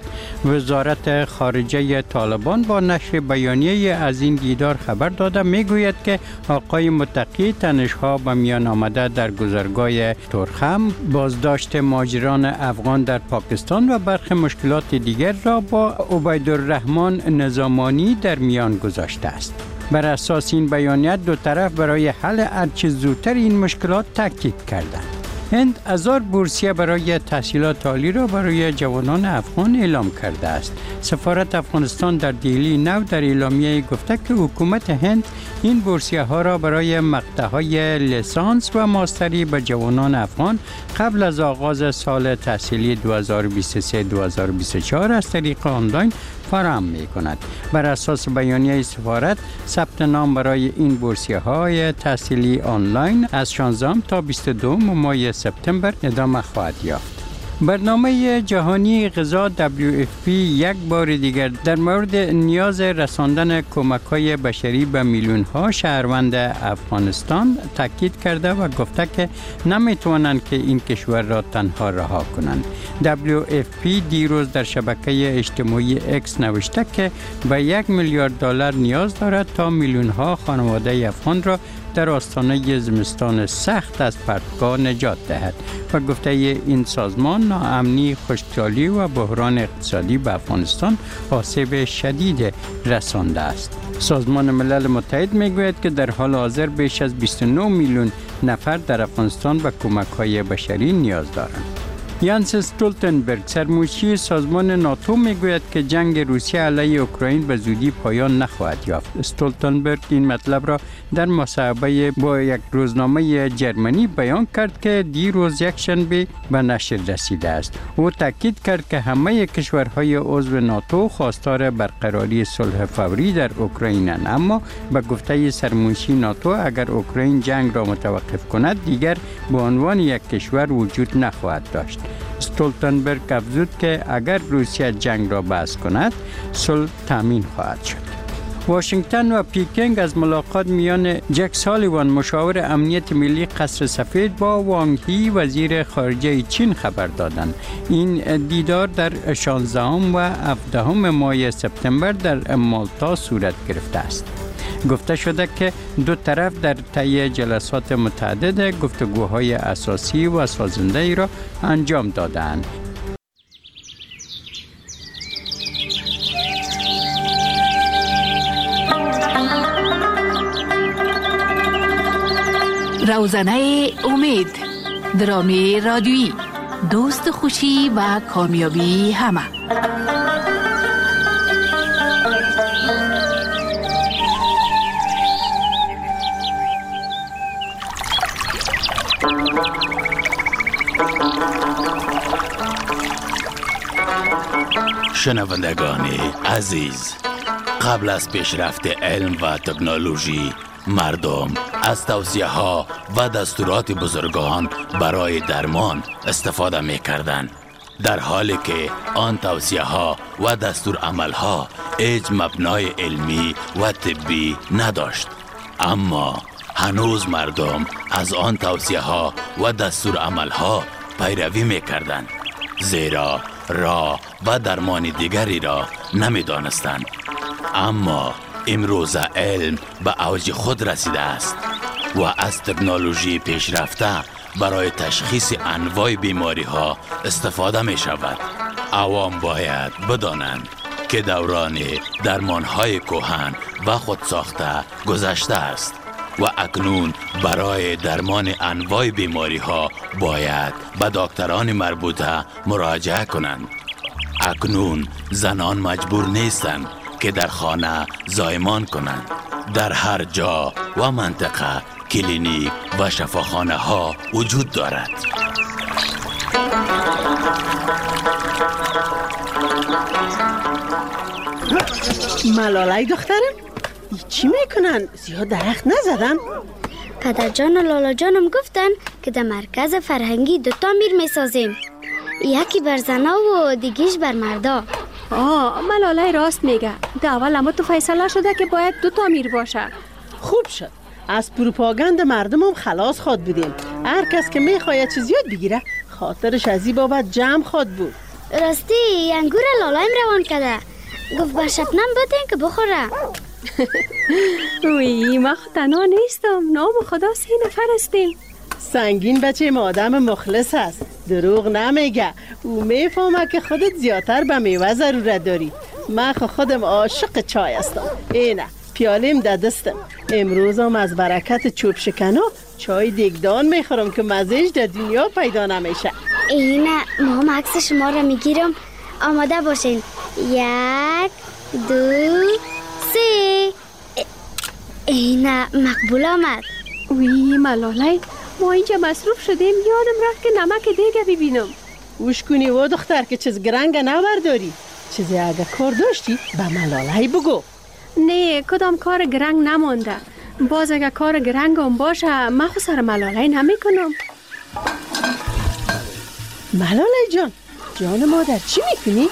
وزارت خارجه طالبان با نشر بیانیه از این دیدار خبر داده میگوید که آقای متقی تنش‌ها به میان آمده در گذرگاه تورخم، بازداشت مهاجران افغان در پاکستان و برخی مشکلات دیگر را با عبیدالرحمن زمانی در میان گذاشته است. بر اساس این بیانیه دو طرف برای حل هرچه زودتر این مشکلات تاکید کردند. هند هزار بورسیه برای تحصیلات عالی را برای جوانان افغان اعلام کرده است. سفارت افغانستان در دهلی نو در اعلامیه گفته که حکومت هند این بورسیه ها را برای مقطعهای لیسانس و ماستری به جوانان افغان قبل از آغاز سال تحصیلی دو هزار و بیست و سه دو هزار و بیست و چهار از طریق آنلاین فراهم می کند. بر اساس بیانیه سفارت ثبت نام برای این بورسیه های تحصیلی آنلاین از شانزده تا بیست و دو ماه سپتامبر ادامه خواهد یافت. برنامه جهانی غذا دبلیو اف پی یک بار دیگر در مورد نیاز رساندن کمک‌های بشری به میلیون‌ها شهروند افغانستان تاکید کرده و گفته که نمی‌توانند که این کشور را تنها رها کنند. دبلیو اف پی دیروز در شبکه اجتماعی اکس نوشته که به یک میلیارد دلار نیاز دارد تا میلیون‌ها خانواده افغان را در آستانه زمستان سخت از پرتگاه نجات دهد و گفته این سازمان ناامنی، خشکسالی و بحران اقتصادی به افغانستان آسیب شدید رسانده است. سازمان ملل متحد میگوید که در حال حاضر بیش از بیست و نه میلیون نفر در افغانستان به کمک‌های بشری نیاز دارند. یانس استولتنبرگ سرمنشی سازمان ناتو میگوید که جنگ روسیه علیه اوکراین به زودی پایان نخواهد یافت. استولتنبرگ این مطلب را در مصاحبه با یک روزنامه جرمنی بیان کرد که دیروز یک شنبه به نشر رسیده است. او تاکید کرد که همه کشورهای عضو ناتو خواستار برقراری صلح فوری در اوکراینند، اما به گفته سرمنشی ناتو اگر اوکراین جنگ را متوقف کند دیگر به عنوان یک کشور وجود نخواهد داشت. استولتنبرگ افزود که اگر روسیه جنگ را بحث کند صلح تامین خواهد شد. واشنگتن و پکینگ از ملاقات میان جک سالیوان مشاور امنیت ملی قصر سفید با وانگ هی وزیر خارجه چین خبر دادند. این دیدار در شانزدهم و هفدهم ماه سپتامبر در مالتا صورت گرفته است. گفته شده که دو طرف در طی جلسات متعدد گفتگوهای اساسی و سازنده‌ای را انجام دادند. روزنه امید، درامی رادیویی، دوست خوشی و کامیابی همه. شنوندگان عزیز، قبل از پیشرفت علم و تکنولوژی مردم از توصیه ها و دستورات بزرگان برای درمان استفاده می کردن، در حالی که آن توصیه ها و دستور عمل ها هیچ مبنای علمی و طبی نداشت. اما هنوز مردم از آن توصیه ها و دستور عمل ها پیروی می کردن، زیرا راه و درمان دیگری را نمی دانستند. اما امروز علم به اوج خود رسیده است و از تکنولوژی پیشرفته برای تشخیص انواع بیماری ها استفاده می شود. عوام باید بدانند که دوران درمان های کهن و خودساخته گذشته است و اکنون برای درمان انواع بیماری ها باید به دکتران مربوطه مراجعه کنند. اکنون زنان مجبور نیستند که در خانه زایمان کنند. در هر جا و منطقه کلینیک و شفاخانه ها وجود دارد. ملالای دخترم چی میکنن؟ زیاد درخت نزدن؟ پدر جان و لالا جانم گفتن که در مرکز فرهنگی دوتا میر میسازیم، یکی بر زنا و دیگیش بر مردا. آه ملالای راست میگه. ده اول اما تو فیصله شده که باید دوتا میر باشه. خوب شد، از پروپاگاند مردمم خلاص خواد بودیم. هر کس که میخواید چیز یاد بگیره خاطرش از این بابت جمع خواد بود. راستی انگور لالایم روان کرده، گفت بر شبنم بدین که بخوره. وی ما تنها نیستم، نام خدا سه نفر هستیم. سنگین بچه ما آدم مخلص هست، دروغ نمیگه. او میفهمه که خودت زیادتر به میوه ضرورت داری. من خودم عاشق چای هستم. اینه پیالیم در دستم. امروز هم از برکت چوب شکنو چای دیگدان میخورم که مزهش در دنیا پیدا نمیشه. اینه ما هم عکس شما را میگیرم، آماده باشین. یک دو سه. اینه مقبول آمد. وی ملالای ما اینجا مصروف شدیم، یادم رفت که نمک دیگه ببینم. وش کنی و دختر که چیز گرنگ نبرداری. چیزی اگه کار داشتی به ملالای بگو. نه کدام کار گرنگ نمانده. باز اگه کار گرنگ هم باشه من خود سر ملالای نمی کنم. ملالای جان، جان مادر چی میکنی؟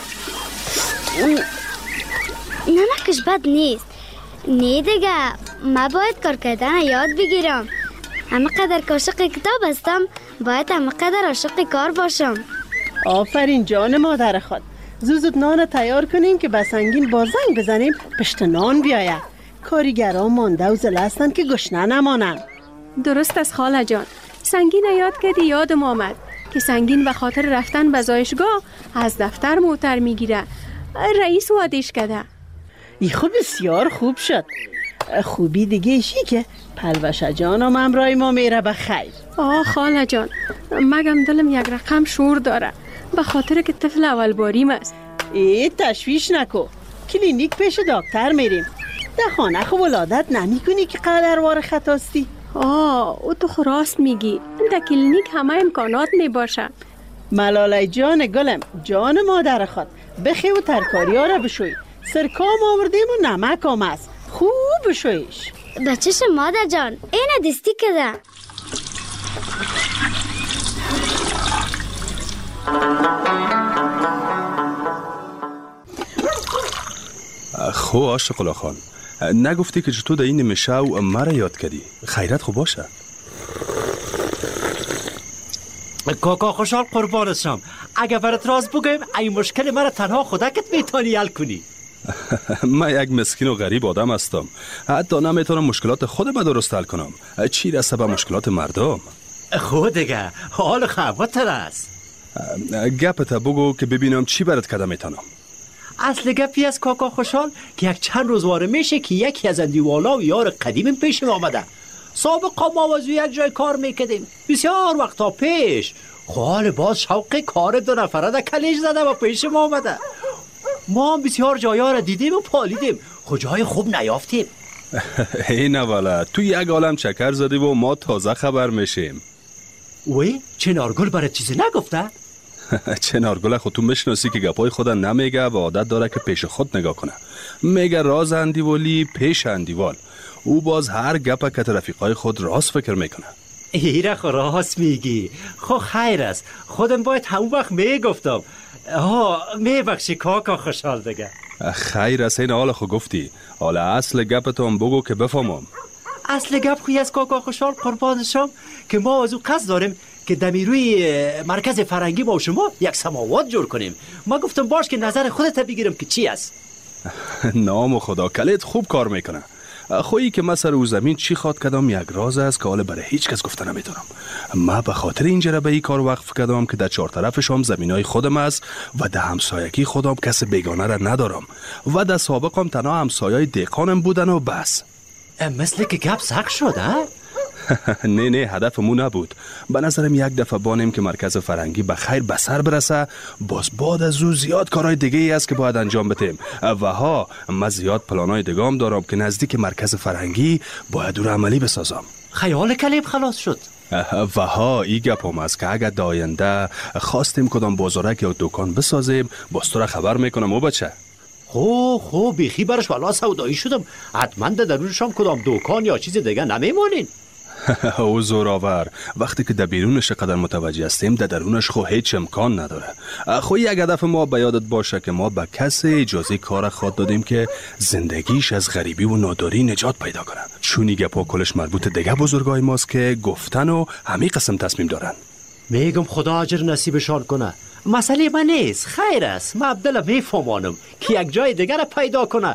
نمکش بد نیست. نه دیگه من باید کار کردن یاد بگیرم. همه قدر که عاشق کتاب هستم باید همه قدر عاشق کار باشم. آفرین جان مادر خود. زود نان تیار کنین که به سنگین با زنگ بزنیم پشت نان بیاید. کاریگران مانده و زله هستن که گشنه نمانن. درست از خاله جان. سنگین یاد کردی یادم آمد که سنگین به خاطر رفتن به زایشگاه از دفتر موتر میگیره. رئیس وادش کرده. ای خوب بسیار خوب شد. خوبی دیگه ایشی که پلوشه جانم امرای ما میره به خیر. آه خاله جان، مگم دلم یک رقم شور داره به خاطر که طفل اول باریم است. ای تشویش نکو، کلینیک پیش دکتر میریم. در خانه خو ولادت نمی کنی که قدروار خطاستی. آه او تو خراست میگی، در کلینیک همه امکانات میباشن. ملالای جان گلم، جان مادر خود، بخی و ترکاری ها را بشوی. سرکام آوردیم و نمک هم است، خوب بشویش. بچهش مادر جان، اینه دستی کده. خو عاشق الله خان، نگفتی که چطور در این میشه و مرا یاد کردی؟ خیرت خوب باشه. کاکا خوشحال قربانشم. اگه برات راز بگم این مشکل مرا تنها خودکت میتونی حل کنی. من یک مسکین و غریب آدم هستم، حتی نمیتونم مشکلات خود به درست حل کنم، چی رسه به مشکلات مردم. خود دیگه حال خبرتر است. گپت بگو که ببینم چی برات کده میتونم. اصل گپی از کاکا خوشحال که یک چند روزواره میشه که یکی از اندیوالا و یار قدیمیم پیش آمده. سابقا ما وزو یک جای کار میکدیم بسیار وقتا پیش. حال باز شوق کار دو نفره ده کلیج زده و پیش ما آمده. ما هم بسیار جایا را دیدیم و پالیدیم، کجای خوب نیافتیم. این والا تو یک عالم چکر زدی و ما تازه خبر میشیم. وی چنارگل برای چیزی نگفته؟ چنارگل خود تو میشناسی که گپای خود نمیگه و عادت داره که پیش خود نگاه کنه. میگه راز اندیوالی پیش اندیوال. او باز هر گپه که رفیقای خود راست فکر میکنه. ایره خو راست میگی. خو خیر است، خودم باید همون وقت میگفتم. آه میبخشی کاکا خوشحال دیگه. خیر است، این حال خو گفتی. حالا اصل گپتو هم بگو که بفهمم. اصل گپ خوی از کاکا خوشحال قربانشم که ما از او قصد داریم که دمیروی مرکز فرنگی با شما یک سماوات جور کنیم. ما گفتم باش که نظر خودت بگیرم که چی است. نام خدا، کلت خوب کار میکنه. خویی که ما سر او زمین چی خواد کدام یک راز است که حالا برای هیچ کس گفته نمیتونم. ما به خاطر اینجا به این کار وقف کردم که در چهار طرفش هم زمینای خودم است و در همسایگی خودم کس بیگانه را ندارم و در سابقم تنها همسایای دهقانم بودن و بس. مثل که گپ سخت شد ها؟ نه نه، هدفمون نبود. به نظرم یک دفعه بانیم که مرکز فرنگی به خیر به سر برسه، باز بعد از او زیاد کارهای دیگه ای است که باید انجام بدیم و ها من زیاد پلانای دیگه هم دارم که نزدیک مرکز فرنگی باید او را عملی بسازم. خیال کلیب خلاص شد. و ها ای گپ هم است که اگر داینده خواستیم کدام بازارک یا دکان بسازیم باز تو را خبر میکنم. او بچه خو خو بیخی برش والا سودایی شدم. حتما در درونش هم کدام دکان یا چیز دیگه نمیمونین. او زوراور، وقتی که در بیرونش قدر متوجه هستیم در درونش خو هیچ امکان نداره. خو یک هدف ما به یادت باشه که ما به کسی اجازه کار خود دادیم که زندگیش از غریبی و ناداری نجات پیدا کنه، چون این گپا کلش مربوط دیگه بزرگای ماست که گفتن و همین قسم تصمیم دارن. میگم خدا اجر نصیبشان کنه. مسئله من نیست، خیر است. من عبدالله میفهمانم که یک جای دیگر پیدا کنه.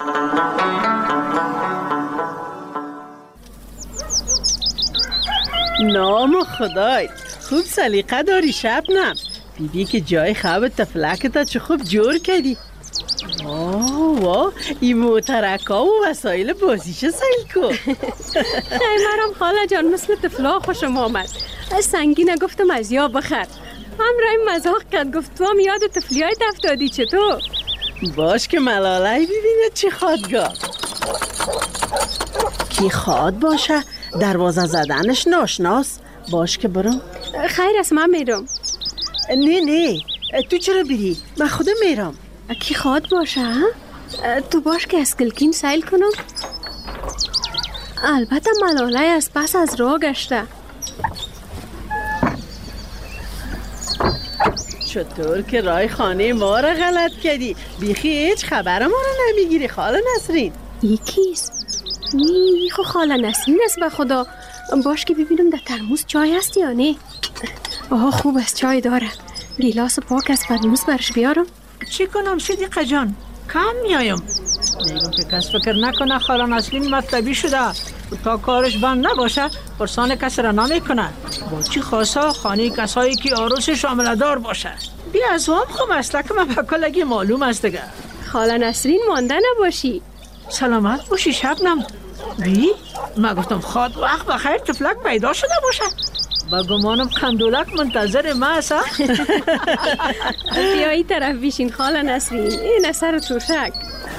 نام خدای، خوب سلیقه داری شبنم. بیبی که جای خواب تفلکتا چه خوب جور کردی. واه واه، این موترکا و وسایل بازیش سیل کن. خیمرم خاله جان مثل تفلا خوشم آمد. سنگینه گفتم از یا بخر. همراه مزاق کرد، گفت تو هم یاد تفلی های دفتادی چطور؟ باش که ملالای ببینه چی خوادگاه. کی خواد باشه دروازه زدنش ناشناس. باش که برم. خیر است من میرم. نه نه تو چرا بری؟ من خودم میرم. کی خواد باشه ها؟ تو باش که از کلکین سیل کنم. البته ملالای از پس از راه گشته. چطور که رای خانه ما را غلط کردی؟ بیخی هیچ خبر ما را نمیگیری خاله نسرین. یکیست؟ نی خو خاله نسرین است به خدا. باش که ببینم در ترموز چای هست یا نه. آها خوب است چای داره. گیلاس پاک از ترموز برش بیارم. چی کنم صدیقه جان؟ کم میایم. میگم که کس فکر نکنه خاله نسرین مطلبی شده. تا کارش بند نباشه پرسان کس را نمیکنه. با چی خاصا خانه کسایی که عروس شامل دار باشه. بیا از هم خب مسلک من به کلگی معلوم است دیگه. خاله نسرین مانده نباشی. سلامت باشی شبنم. بی؟ من گفتم خواد وقت بخیر تفلک پیدا شده باشه. با گمانم کندولک منتظر ما است. بیایی طرف بیشین خاله نسرین. این اثر توشک.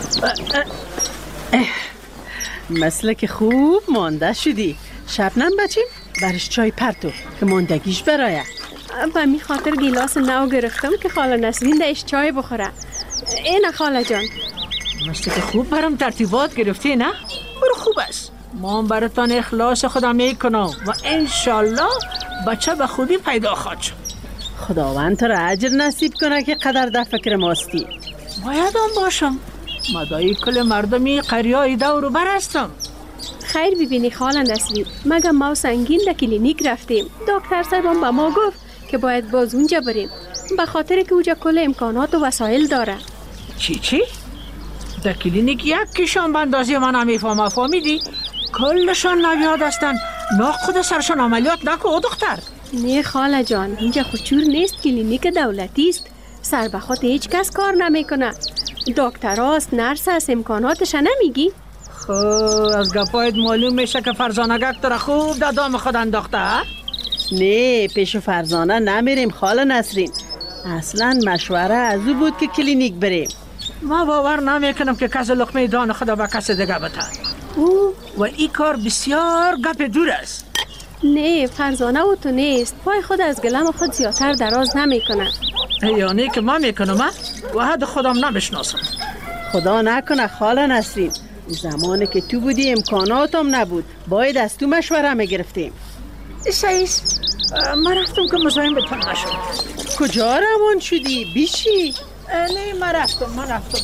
مثل که خوب مانده شدی. شبنم بچیم برش چای پرتو که ماندگیش برایه. و می خاطر گیلاس نو گرفتم که خاله نسرین دهش چای بخوره. اینه خاله جان. مثل که خوب برام ترتیبات گرفتی نه؟ برو خوب است. ما هم براتان اخلاص خدا میکنم و انشالله بچه به خوبی پیدا خواهد شد. خداوند تو را اجر نصیب کنه که قدر در فکر ماستی. باید هم باشم. مدایی کل مردمی قریای دور بر هستم. خیر ببینی خاله نسرین، مگه ما سنگین در کلینیک رفتیم. دکتر صاحبم به ما گفت که باید باز اونجا بریم به خاطر که اونجا کل امکانات و وسایل داره. چی چی؟ در کلینیک یک کشان بندازی من نمیفهمم. فهمیدی؟ کلشان نویاد هستن. ناخود سرشان عملیات نکو دختر. نه خاله جان، اینجا خودچور نیست، کلینیک دولتی است. سر به خود هیچ کس کار نمیکنه. دکتراست، نرس است، امکاناتش نمیگی؟ خب از گپایت معلوم میشه که فرزانگک تو را خوب در دام خود انداخته. نه پیش فرزانه نمیریم خاله نسرین. اصلا مشوره از او بود که کلینیک بریم. ما باور نمیکنم که کس لقمه دان خدا به کس دیگه بده. او و این کار بسیار گپ دور است. نه فرزانه و تو نیست. پای خود از گلم خود زیادتر دراز نمیکنه. یعنی که ما میکنم و حد خودم نمیشناسم. خدا نکنه خاله نسرین، زمانی که تو بودی امکاناتم نبود، باید از تو مشوره میگرفتیم. سعیس من رفتم که مزایم به تن نشد. کجا روان شدی؟ بیشی؟ نه من رفتم من رفتم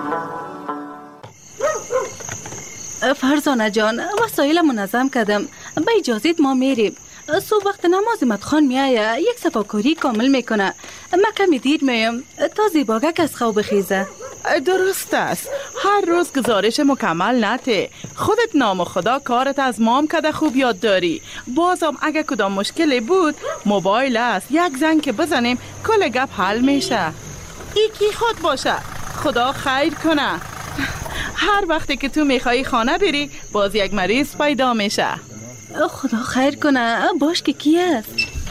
فرزانه جان وسایل منظم کردم. به اجازت ما میریم. صبح وقت نماز مدخان میایه یک صفاکاری کامل میکنه. ما کمی دیر میام تا زیباگک از خواب خیزه. درست است. هر روز گزارش مکمل نته. خودت نام خدا کارت از مام کده خوب یاد داری. بازم اگه کدام مشکلی بود موبایل است، یک زنگ که بزنیم کل گپ حل میشه. یکی خود باشه. خدا خیر کنه. هر وقتی که تو میخوایی خانه بری باز یک مریض پیدا میشه. خدا خیر کنه. باش که کی است؟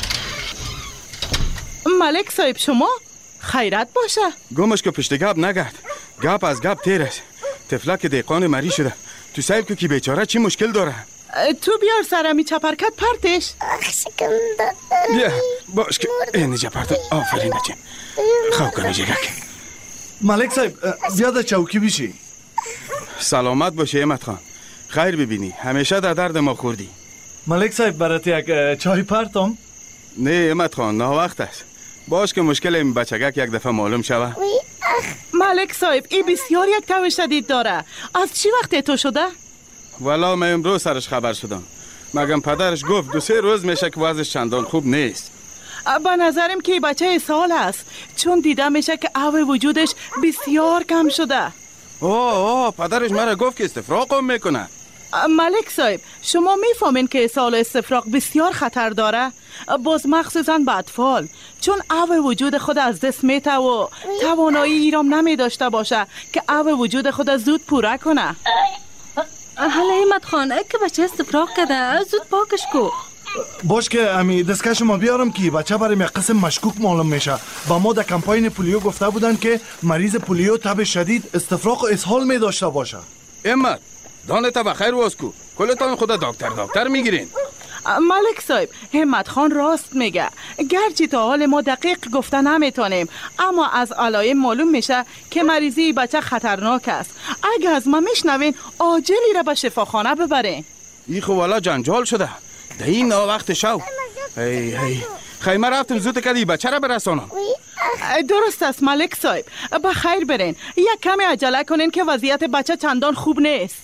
ملک صاحب شما؟ خیرت باشه. گمش که پشت گپ نگرد. گپ از گپ تیر است. تفلک دیقان مری شده. تو صاحب که کی بیچاره چی مشکل داره؟ تو بیار سرمی چپرکت پرتش. بیا باش که اینجا پرت. آفرین نچین خواه کنی جگک. ملک صاحب بیا در چوکی بیشی. سلامت باشه احمد خان. خیر ببینی. همیشه در درد ما خوردی. ملک صاحب برات یک چای پرتم؟ نه احمد خان نه وقت است. باش که مشکل این بچگک یک دفعه معلوم شوه. ملک صاحب این بسیار یک تو شدید داره. از چی وقت تو شده؟ والا من امروز سرش خبر شدم. مگم پدرش گفت دو سه روز میشه که وضعش چندان خوب نیست. به نظرم که بچه سال است، چون دیده میشه که آب وجودش بسیار کم شده. اوه اوه پدرش مرا گفت که استفراغ میکنه. ملک صاحب شما میفهمین که سال استفراغ بسیار خطر داره، باز مخصوصا به اطفال، چون آب وجود خود از دست میته و توانایی ایرام نمی داشته باشه که آب وجود خود زود پوره کنه. حالا احمد خان که بچه استفراغ کرده زود پاکش کو. باش که امی دستکش ما بیارم که بچه برای یک قسم مشکوک معلوم میشه. با ما در کمپاین پولیو گفته بودن که مریض پولیو تب شدید استفراغ و اسهال می داشته باشه. احمد دانتا بخیر واسکو. کلتان خدا دکتر دکتر میگیرین. ملک صاحب همت خان راست میگه. گرچه تا حال ما دقیق گفته نمیتونیم، اما از علائم معلوم میشه که مریضی بچه خطرناک است. اگه از ما میشنوین عاجلی را به شفاخانه ببرین. ای خو والا جنجال شده ده این نا وقت شو. هی هی خیمه رفتم زود کدی بچه را برسانم. درست است ملک صاحب. بخیر برین. یک کمی عجله کنین که وضعیت بچه چندان خوب نیست.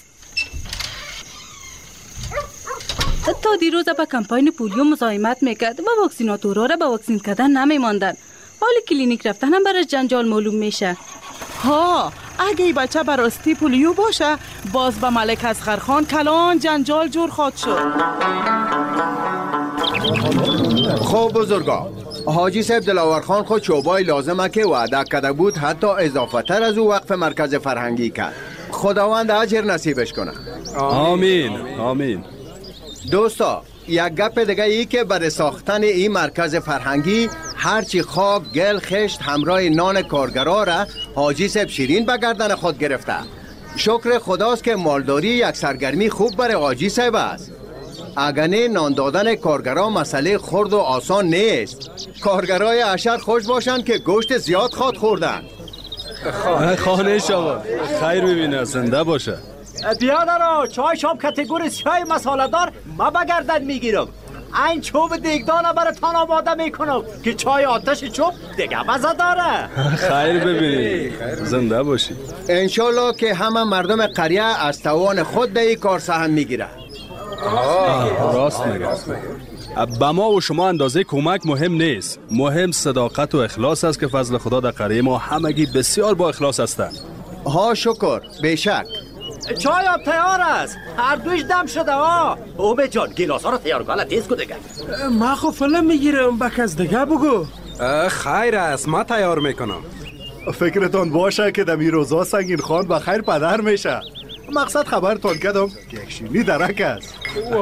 تا دیروز به کمپاین پولیو مزاحمت میکرد و واکسیناتورها را به واکسین کردن نمیماندن. حال کلینیک رفتن هم برای جنجال معلوم میشه. ها اگه ای بچه براستی پولیو باشه باز به ملک اصغر خان کلان جنجال جور خواهد شد. خب بزرگا، حاجی صاحب دلاور خان خود چوبای لازمه که وعده کرده بود حتی اضافه تر از او وقف مرکز فرهنگی کرد. خداوند اجر نصیبش کنه. آمین آمین. دوستا یک گپ دیگه ای که برای ساختن این مرکز فرهنگی هرچی خاک گل خشت همراه نان کارگرا را حاجی صاحب شیرین به گردن خود گرفته. شکر خداست که مالداری یک سرگرمی خوب برای حاجی صاحب است. اگرنه نان دادن کارگرا مسئله خرد و آسان نیست. کارگرای اشر خوش باشند که گوشت زیاد خواد خوردن. خانه شما خیر ببینه زنده باشه. بیاده را چای شام کتگوری چای مساله دار ما بگردن میگیرم. این چوب دیگدانه برای تان آماده میکنم که چای آتش چوب دیگه مزه داره. خیر ببینی زنده باشی. انشالله که همه مردم قریه از توان خود در این کار سهم میگیره. راست میگه. با ما و شما اندازه کمک مهم نیست. مهم صداقت و اخلاص است که فضل خدا در قریه ما همگی بسیار با اخلاص هستند. ها شکر بیشک. چای آب تیار است. هر دویش دم شده ها. اومه جان گیلاس ها رو تیار کن تیز کن دیگه. ما خو فلم میگیرم با کس دیگه بگو. خیر است ما تیار میکنم. فکرتان باشه که دمی روزا سنگین خان با خیر پدر میشه. مقصد خبرتان کردم که یک شیرینی درک است.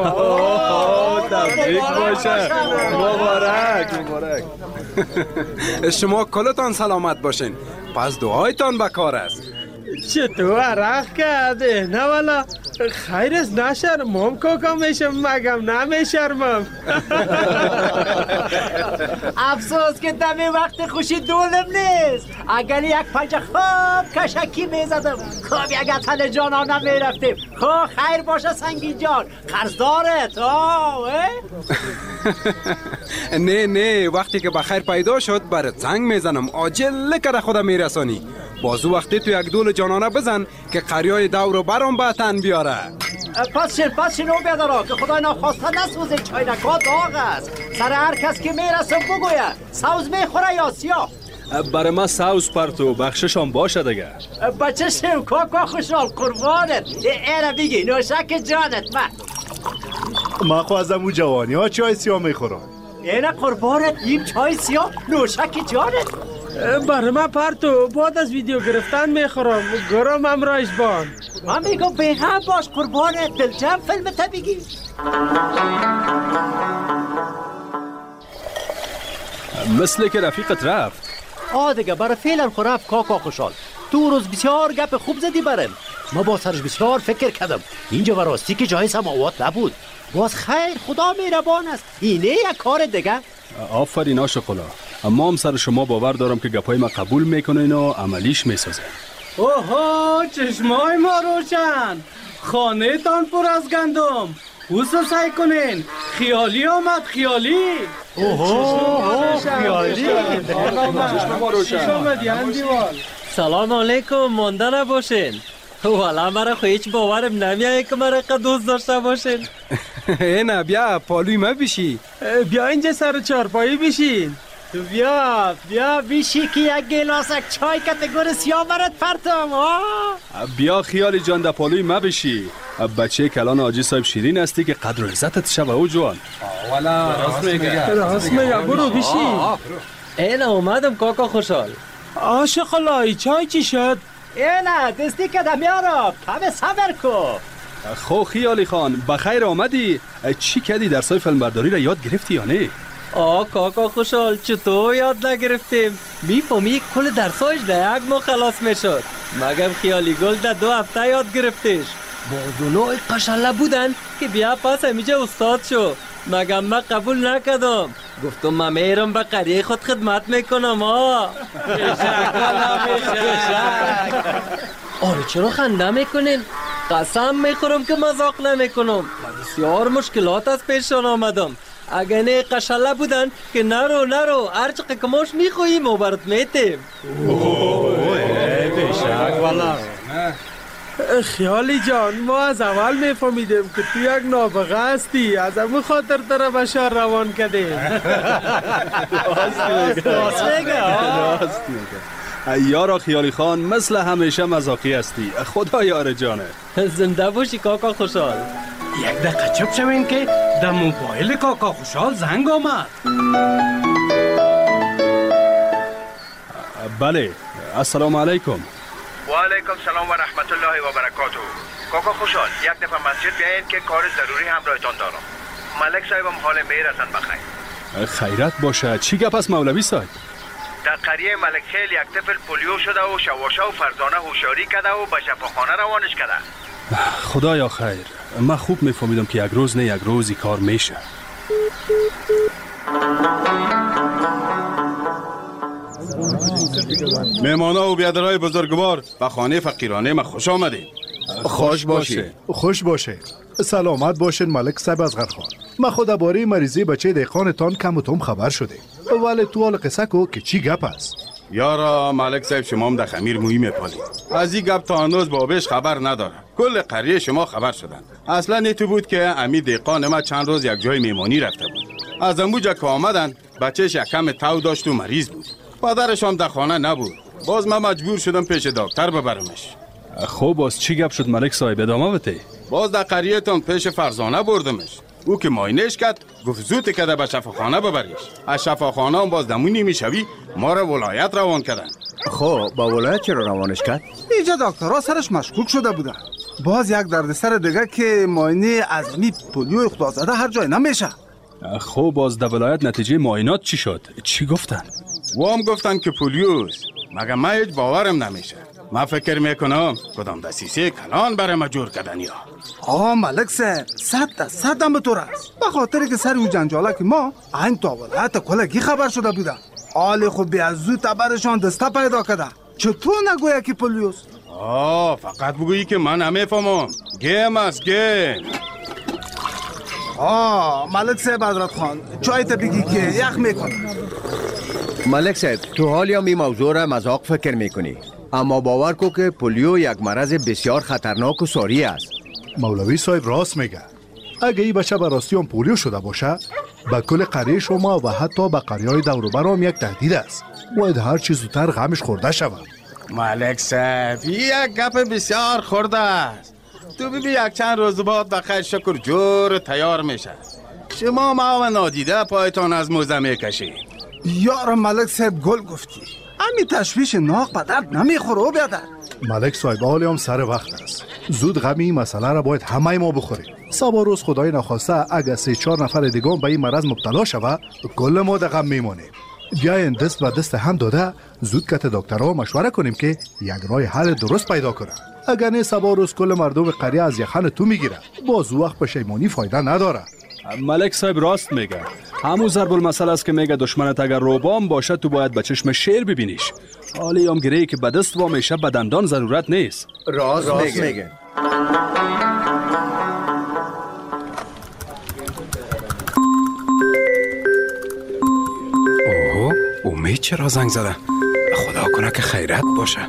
تبریک باشه. مبارک مبارک. شما کلتان سلامت باشین. پس دعایتان بکار است. چطور عرق کرده؟ نه والا خیر است نشرمم کوکا میشم مگم نمیشرمم. افسوس که دمی وقت خوشی دولم نیست. اگر یک پنجه خوب کشکی میزدم خوب یک تن جانا نمیرفتیم. خوب خیر باشه سنگین جان قرض دارت. نه نه وقتی که بخیر پیدا شد برات زنگ میزنم عاجل که خودم میرسانی. بازو وقتی تو یک دول جانانه بزن که قریای دور و برام به تن بیاره. پس شیر پس شیر او بیادرا که خدای نخواسته نسوزه چاینکا داغ است. سر هر کس که میرسه بگوید سوز میخوره یا سیاه. برای من سوز پرتو بخششان باشه دیگه. بچه شیم کاکا خوشحال قربانت. ایره بگی نوشک جانت. من من خواستم او جوانی ها چای سیاه میخورم. اینه قربانت این چای سیاه نوشک جانت. برای من پرتو بعد از ویدیو گرفتن میخورم گرم امرایش بان. من میگم به هم باش قربانت دلجم فیلم تا بگی. مثل که رفیقت رفت. آه دیگه برای فعلا خو رفت کاکا خوشحال. تو روز بسیار گپ خوب زدی برم. ما با سرش بسیار فکر کردم. اینجا براستی که جای سماوات نبود. باز خیر خدا مهربان است. اینه یک کار دیگه. آفرین آشقلا. اما هم سر شما باور دارم که گپای ما قبول میکنین و عملیش میسازه. اوه چشمای ما روشن. خانه تان پر از گندم. حوصله سعی کنین. خیالی آمد خیالی. اوه خیالی. چشم ما روشن. سلام علیکم مانده نباشین. والا مرا خو هیچ باورم نمیاد که مرا قد دوست داشته باشین. نه بیا پالوی ما بشی. بیا اینجا سر چارپایی بشین. بیا بیا بیشی که یک گلاسک چای کتگور سیاه برد پرتم. بیا خیالی جان در پالوی ما بشی. بچه کلان آجی صاحب شیرین هستی که قدر و عزتت شبه او جوان. والا راست میگه راست میگه برو بشی. اینه اومدم کاکا خوشحال. آشقلای چای چی شد؟ اینه دستی که دمیارم کم صبر کو. خو خیالی خان بخیر آمدی. چی کردی در سای فیلم برداری را یاد گرفتی یا نه؟ آه کاکا خوشحال چطور یاد نگرفتیم؟ میفهمی کل درسایش در یک ماه خلاص میشد. مگم خیالی گل در دو هفته یاد گرفتیش. بازونو قشنگ بودن که بیا پس همیشه استاد شو. مگم من قبول نکردم. گفتم من میرم به قریه خود خدمت میکنم. آه آره چرا خنده میکنین؟ قسم میخورم که مذاق نمیکنم. بسیار مشکلات از پیشان آمدم. اگه نه قشله بودن که نرو نرو هر چقدر کماش میخواییم و برات میتیم. بیشک والا. خیالی جان ما از اول میفهمیدیم که تو یک نابغه هستی. از همون خاطر در بشار روان کردیم. راست میگه. یارا خیالی خان مثل همیشه مزاقی هستی. خدا یار جانه. زنده باشی کاکا خوشحال. یک دقیقه چپ شوین که در موبایل کاکا خوشحال زنگ آمد. بله السلام علیکم. و علیکم سلام و رحمت الله و برکاته. کاکا خوشحال یک دفعه مسجد بیاین که کار ضروری همراهتان دارم. ملک صاحبم حال میرسن بخیر. خیرت باشه. چی گپ است مولوی صاحب؟ در قریه ملک خیل یک طفل پولیو شده و شواشا و فرزانه هوشیاری کرده و به شفاخانه روانش کرده. خدایا خیر. من خوب میفهمیدم که یک روز نه یک روزی کار میشه. مهمانا و بیادرای بزرگوار به خانه فقیرانه ما خوش آمدید. خوش باشه. خوش باشه. سلامت باشین ملک صاحب از غرخان. من خود باره مریضی بچه دیخانتان کم و توم خبر شده. ولی تو حال قصه کو که چی گپ است؟ یارا ملک صاحب شما هم در خمیر مویی میپالید. از این گپ تا هنوز بابش خبر نداره. کل قریه شما خبر شدن. اصلا نیتو بود که امی دیقان ما چند روز یک جای میمانی رفته بود. از اموجا که آمدن بچهش یک کم تاو داشت و مریض بود. پدرش هم در خانه نبود. باز من مجبور شدم پیش دکتر ببرمش. خب باز چی گپ شد ملک صاحب ادامه بده؟ باز در قریه تون پیش فرزانه بردمش. او که ماینش کرد گفت زود که به شفاخانه ببریش. از شفاخانه هم باز دمونی میشوی ما را ولایت روان کردن. خب با ولایت چرا روانش کرد؟ اینجا دکترها سرش مشکوک شده بودن. باز یک دردسر دیگه که معاینه از می پولیو خدازده هر جای نمیشه. خب باز در ولایت نتیجه معاینات چی شد؟ چی گفتن؟ وام گفتن که پولیوست. مگه من هیچ باورم نمیشه. من فکر میکنم کدام دسیسه کلان برای ما جور کردن یا. آه ملک صاحب صد تا صد هم به طور است. به خاطر که سر او جنجاله که ما این تا ولایت کلگی خبر شده بودن. آلی خود بی از زود تبرشان دسته پیدا کرده. چطور نگویه که پولیوست؟ آه فقط بگویی که من نمیفهمم. گیم است گیم. آه ملک صاحب حضرت خان چای تا بگی که یخ میکنه. ملک صاحب تو حالی هم این موضوع را مذاق فکر میکنی، اما باور کو که پولیو یک مرض بسیار خطرناک و ساری است. مولوی صاحب راست میگه. اگه این بچه به راستی هم پولیو شده باشه، به کل قریه شما و حتی به قریه های دور و بر هم یک تهدید است. باید هر چیز زودتر غمش خورده شود. ملک صاحب یک گپ بسیار خورده است. تو ببین یک چند روز بعد بخیر شکر جور تیار میشه. شما ما و نادیده پایتان از موزه میکشید. یار ملک صاحب گل گفتی. امی تشویش ناق به درد نمیخوره بیادر. ملک صاحب حالی هم سر وقت است. زود غمی این مسئله را باید همه ما بخوریم. صبح روز خدای نخواسته اگر سه چهار نفر دیگه به این مرض مبتلا شود، کل ما در غم میمونیم. بیاین دست و دست هم داده زود کت دکترها مشوره کنیم که یک راه حل درست پیدا کنه. اگر نه صبح روز کل مردم قریه از یخن تو میگیره، باز وقت پشیمانی فایده نداره. ملک صاحب راست میگه. همون ضرب المثل است که میگه دشمنت اگر روبام باشه تو باید به چشم شیر ببینیش. حالی هم گریه که به دست و میشه به دندان ضرورت نیست. راست, راست میگه, میگه. اوه امید چرا زنگ زده؟ خدا کنه که خیرت باشه.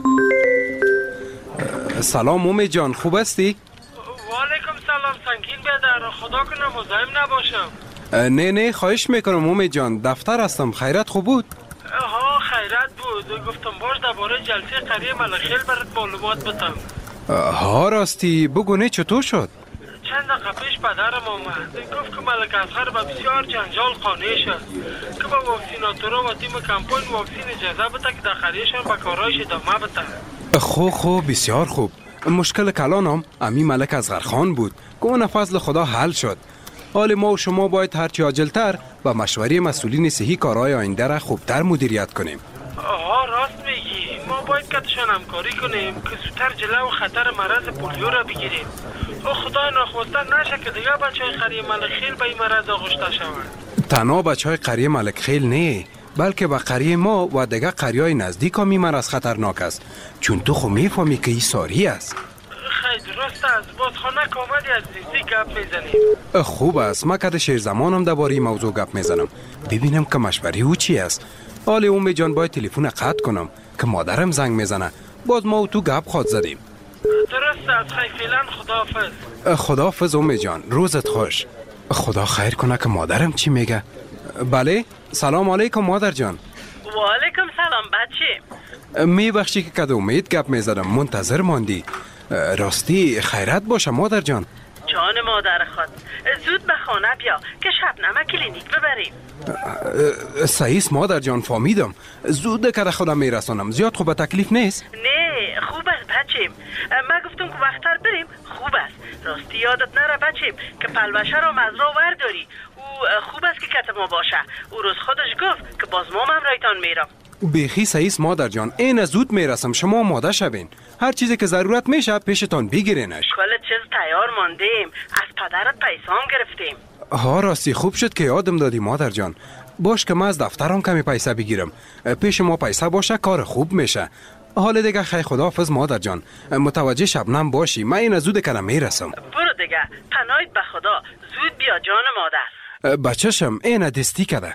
سلام امید جان، خوب هستی؟ وعلیکم سلام سنگین بیادر، خدا کنه مزاحم نباشم. نه نه خواهش میکنم امید جان، دفتر هستم. خیرت خوب بود؟ ها خیرت بود. گفتم باش درباره جلسه قریه ملخیل برات معلومات بدم. ها راستی بگو نه چطور شد؟ چند دقیقه پیش پدرم آمد، گفت که ملک اصغر به بسیار جنجال قانع شد که با واکسیناتورا و تیم کمپاین واکسین اجازه بده که در قریهشان به کارهایش ادامه بده. خوب خوب بسیار خوب. مشکل کلانم امی ملک اصغر خان بود که اون فضل خدا حل شد. حال ما و شما باید هرچی عاجلتر با مشوره مسئولین صحی کارهای آینده را خوبتر مدیریت کنیم. آها راست میگی، ما باید کتشان همکاری کنیم که زودتر جلو و خطر مرض پولیو را بگیریم. او خدای نخواسته نشه که دیگه بچه های قریه ملکخیل به این مرض آغشته شود. تنها بچه های قریه ملکخیل نه، بلکه به قریه ما و دیگه قریه های نزدیک هم این مرض خطرناک است، چون تو خو میفهمی که این ساری است. خیلی درست است. بازخانه که آمدی از دیزی گپ میزنیم. خوب است. ما کده شیر زمانم درباره این موضوع گپ میزنم، ببینم که مشوری او چی است. حالی امید جان باید تلفن قطع کنم که مادرم زنگ میزنه، باز ما و تو گپ خود زدیم. درست است. خیلی فعلا خداحافظ. خداحافظ امید جان، روزت خوش. خدا خیر کنه که مادرم چی میگه. بله سلام علیکم مادر جان. و علیکم سلام بچه. میبخشی که کده امید گپ میزدم، منتظر ماندی. راستی خیرت باشه مادر جان. جان مادر خود، زود به خانه بیا که شبنم کلینیک ببریم. سعیس مادر جان، فهمیدم. زود که خودم میرسانم، زیاد خوب تکلیف نیست. نه خوب است بچیم. ما گفتم که وقتر بریم. خوب است. راستی یادت نره بچیم که پلوشه را مزرعه ورداری. او خوب است که کت ما باشه. او روز خودش گفت که باز ما هم رایتان میرم. بیخی سعیس مادر جان، این زود میرسم، شما ماده شبین. هر چیزی که ضرورت میشه پیشتان بگیرینش. کل چیز تیار ماندیم، از پدرت پیسان گرفتیم. ها راستی خوب شد که یادم دادی مادر جان. باش که من از دفترم کمی پیسه بگیرم، پیش ما پیسه باشه کار خوب میشه. حال دیگه خیلی خداحافظ مادر جان، متوجه شبنم باشی، من این زود کنم میرسم. برو دیگه، پناهت به خدا. زود بیا جان مادر. بچه‌شم این دستی کده.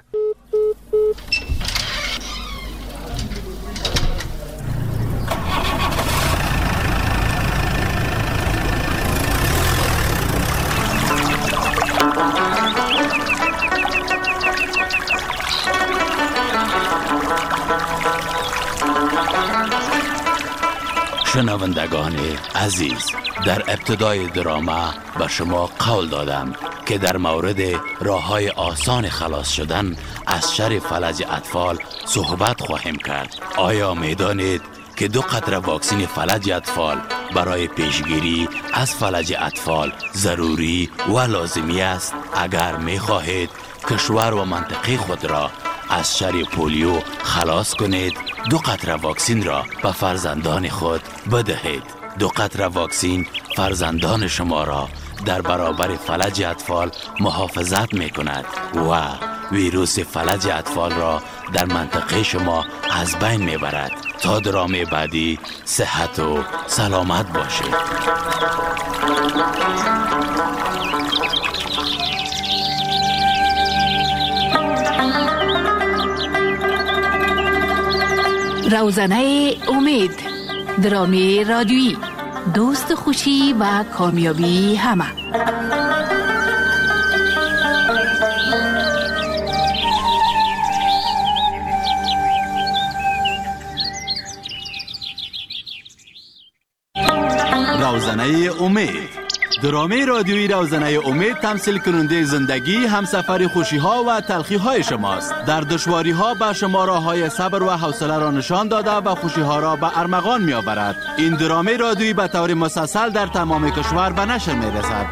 شنوندگان عزیز، در ابتدای درامه به شما قول دادم که در مورد راه‌های آسان خلاص شدن از شر فلج اطفال صحبت خواهیم کرد. آیا می‌دانید که دو قطره واکسن فلج اطفال برای پیشگیری از فلج اطفال ضروری و لازمی است؟ اگر می‌خواهید کشور و منطقه خود را از شر پولیو خلاص کنید، دو قطره واکسن را به فرزندان خود بدهید. دو قطره واکسن فرزندان شما را در برابر فلج اطفال محافظت می کند و ویروس فلج اطفال را در منطقه شما از بین می برد. تا درام بعدی صحت و سلامت باشید. روزنه امید، درامی رادیویی دوست خوشی و کامیابی همه. روزنه امید، درامه رادیویی روزنه امید تمثیل کننده زندگی، همسفر خوشی ها و تلخی های شماست. در دشواری ها به شما راه های صبر و حوصله را نشان داده و خوشی ها را به ارمغان می آورد. این درامه رادیویی به طور مسلسل در تمام کشور به نشر می رسد.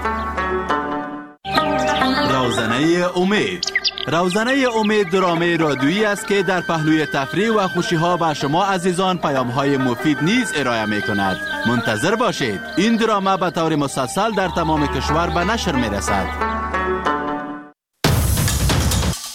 روزنه امید. روزنه امید درامه رادیویی است که در پهلوی تفریح و خوشی ها به شما عزیزان پیام های مفید نیز ارائه می کند. منتظر باشید، این درامه به طور مسلسل در تمام کشور به نشر می رسد.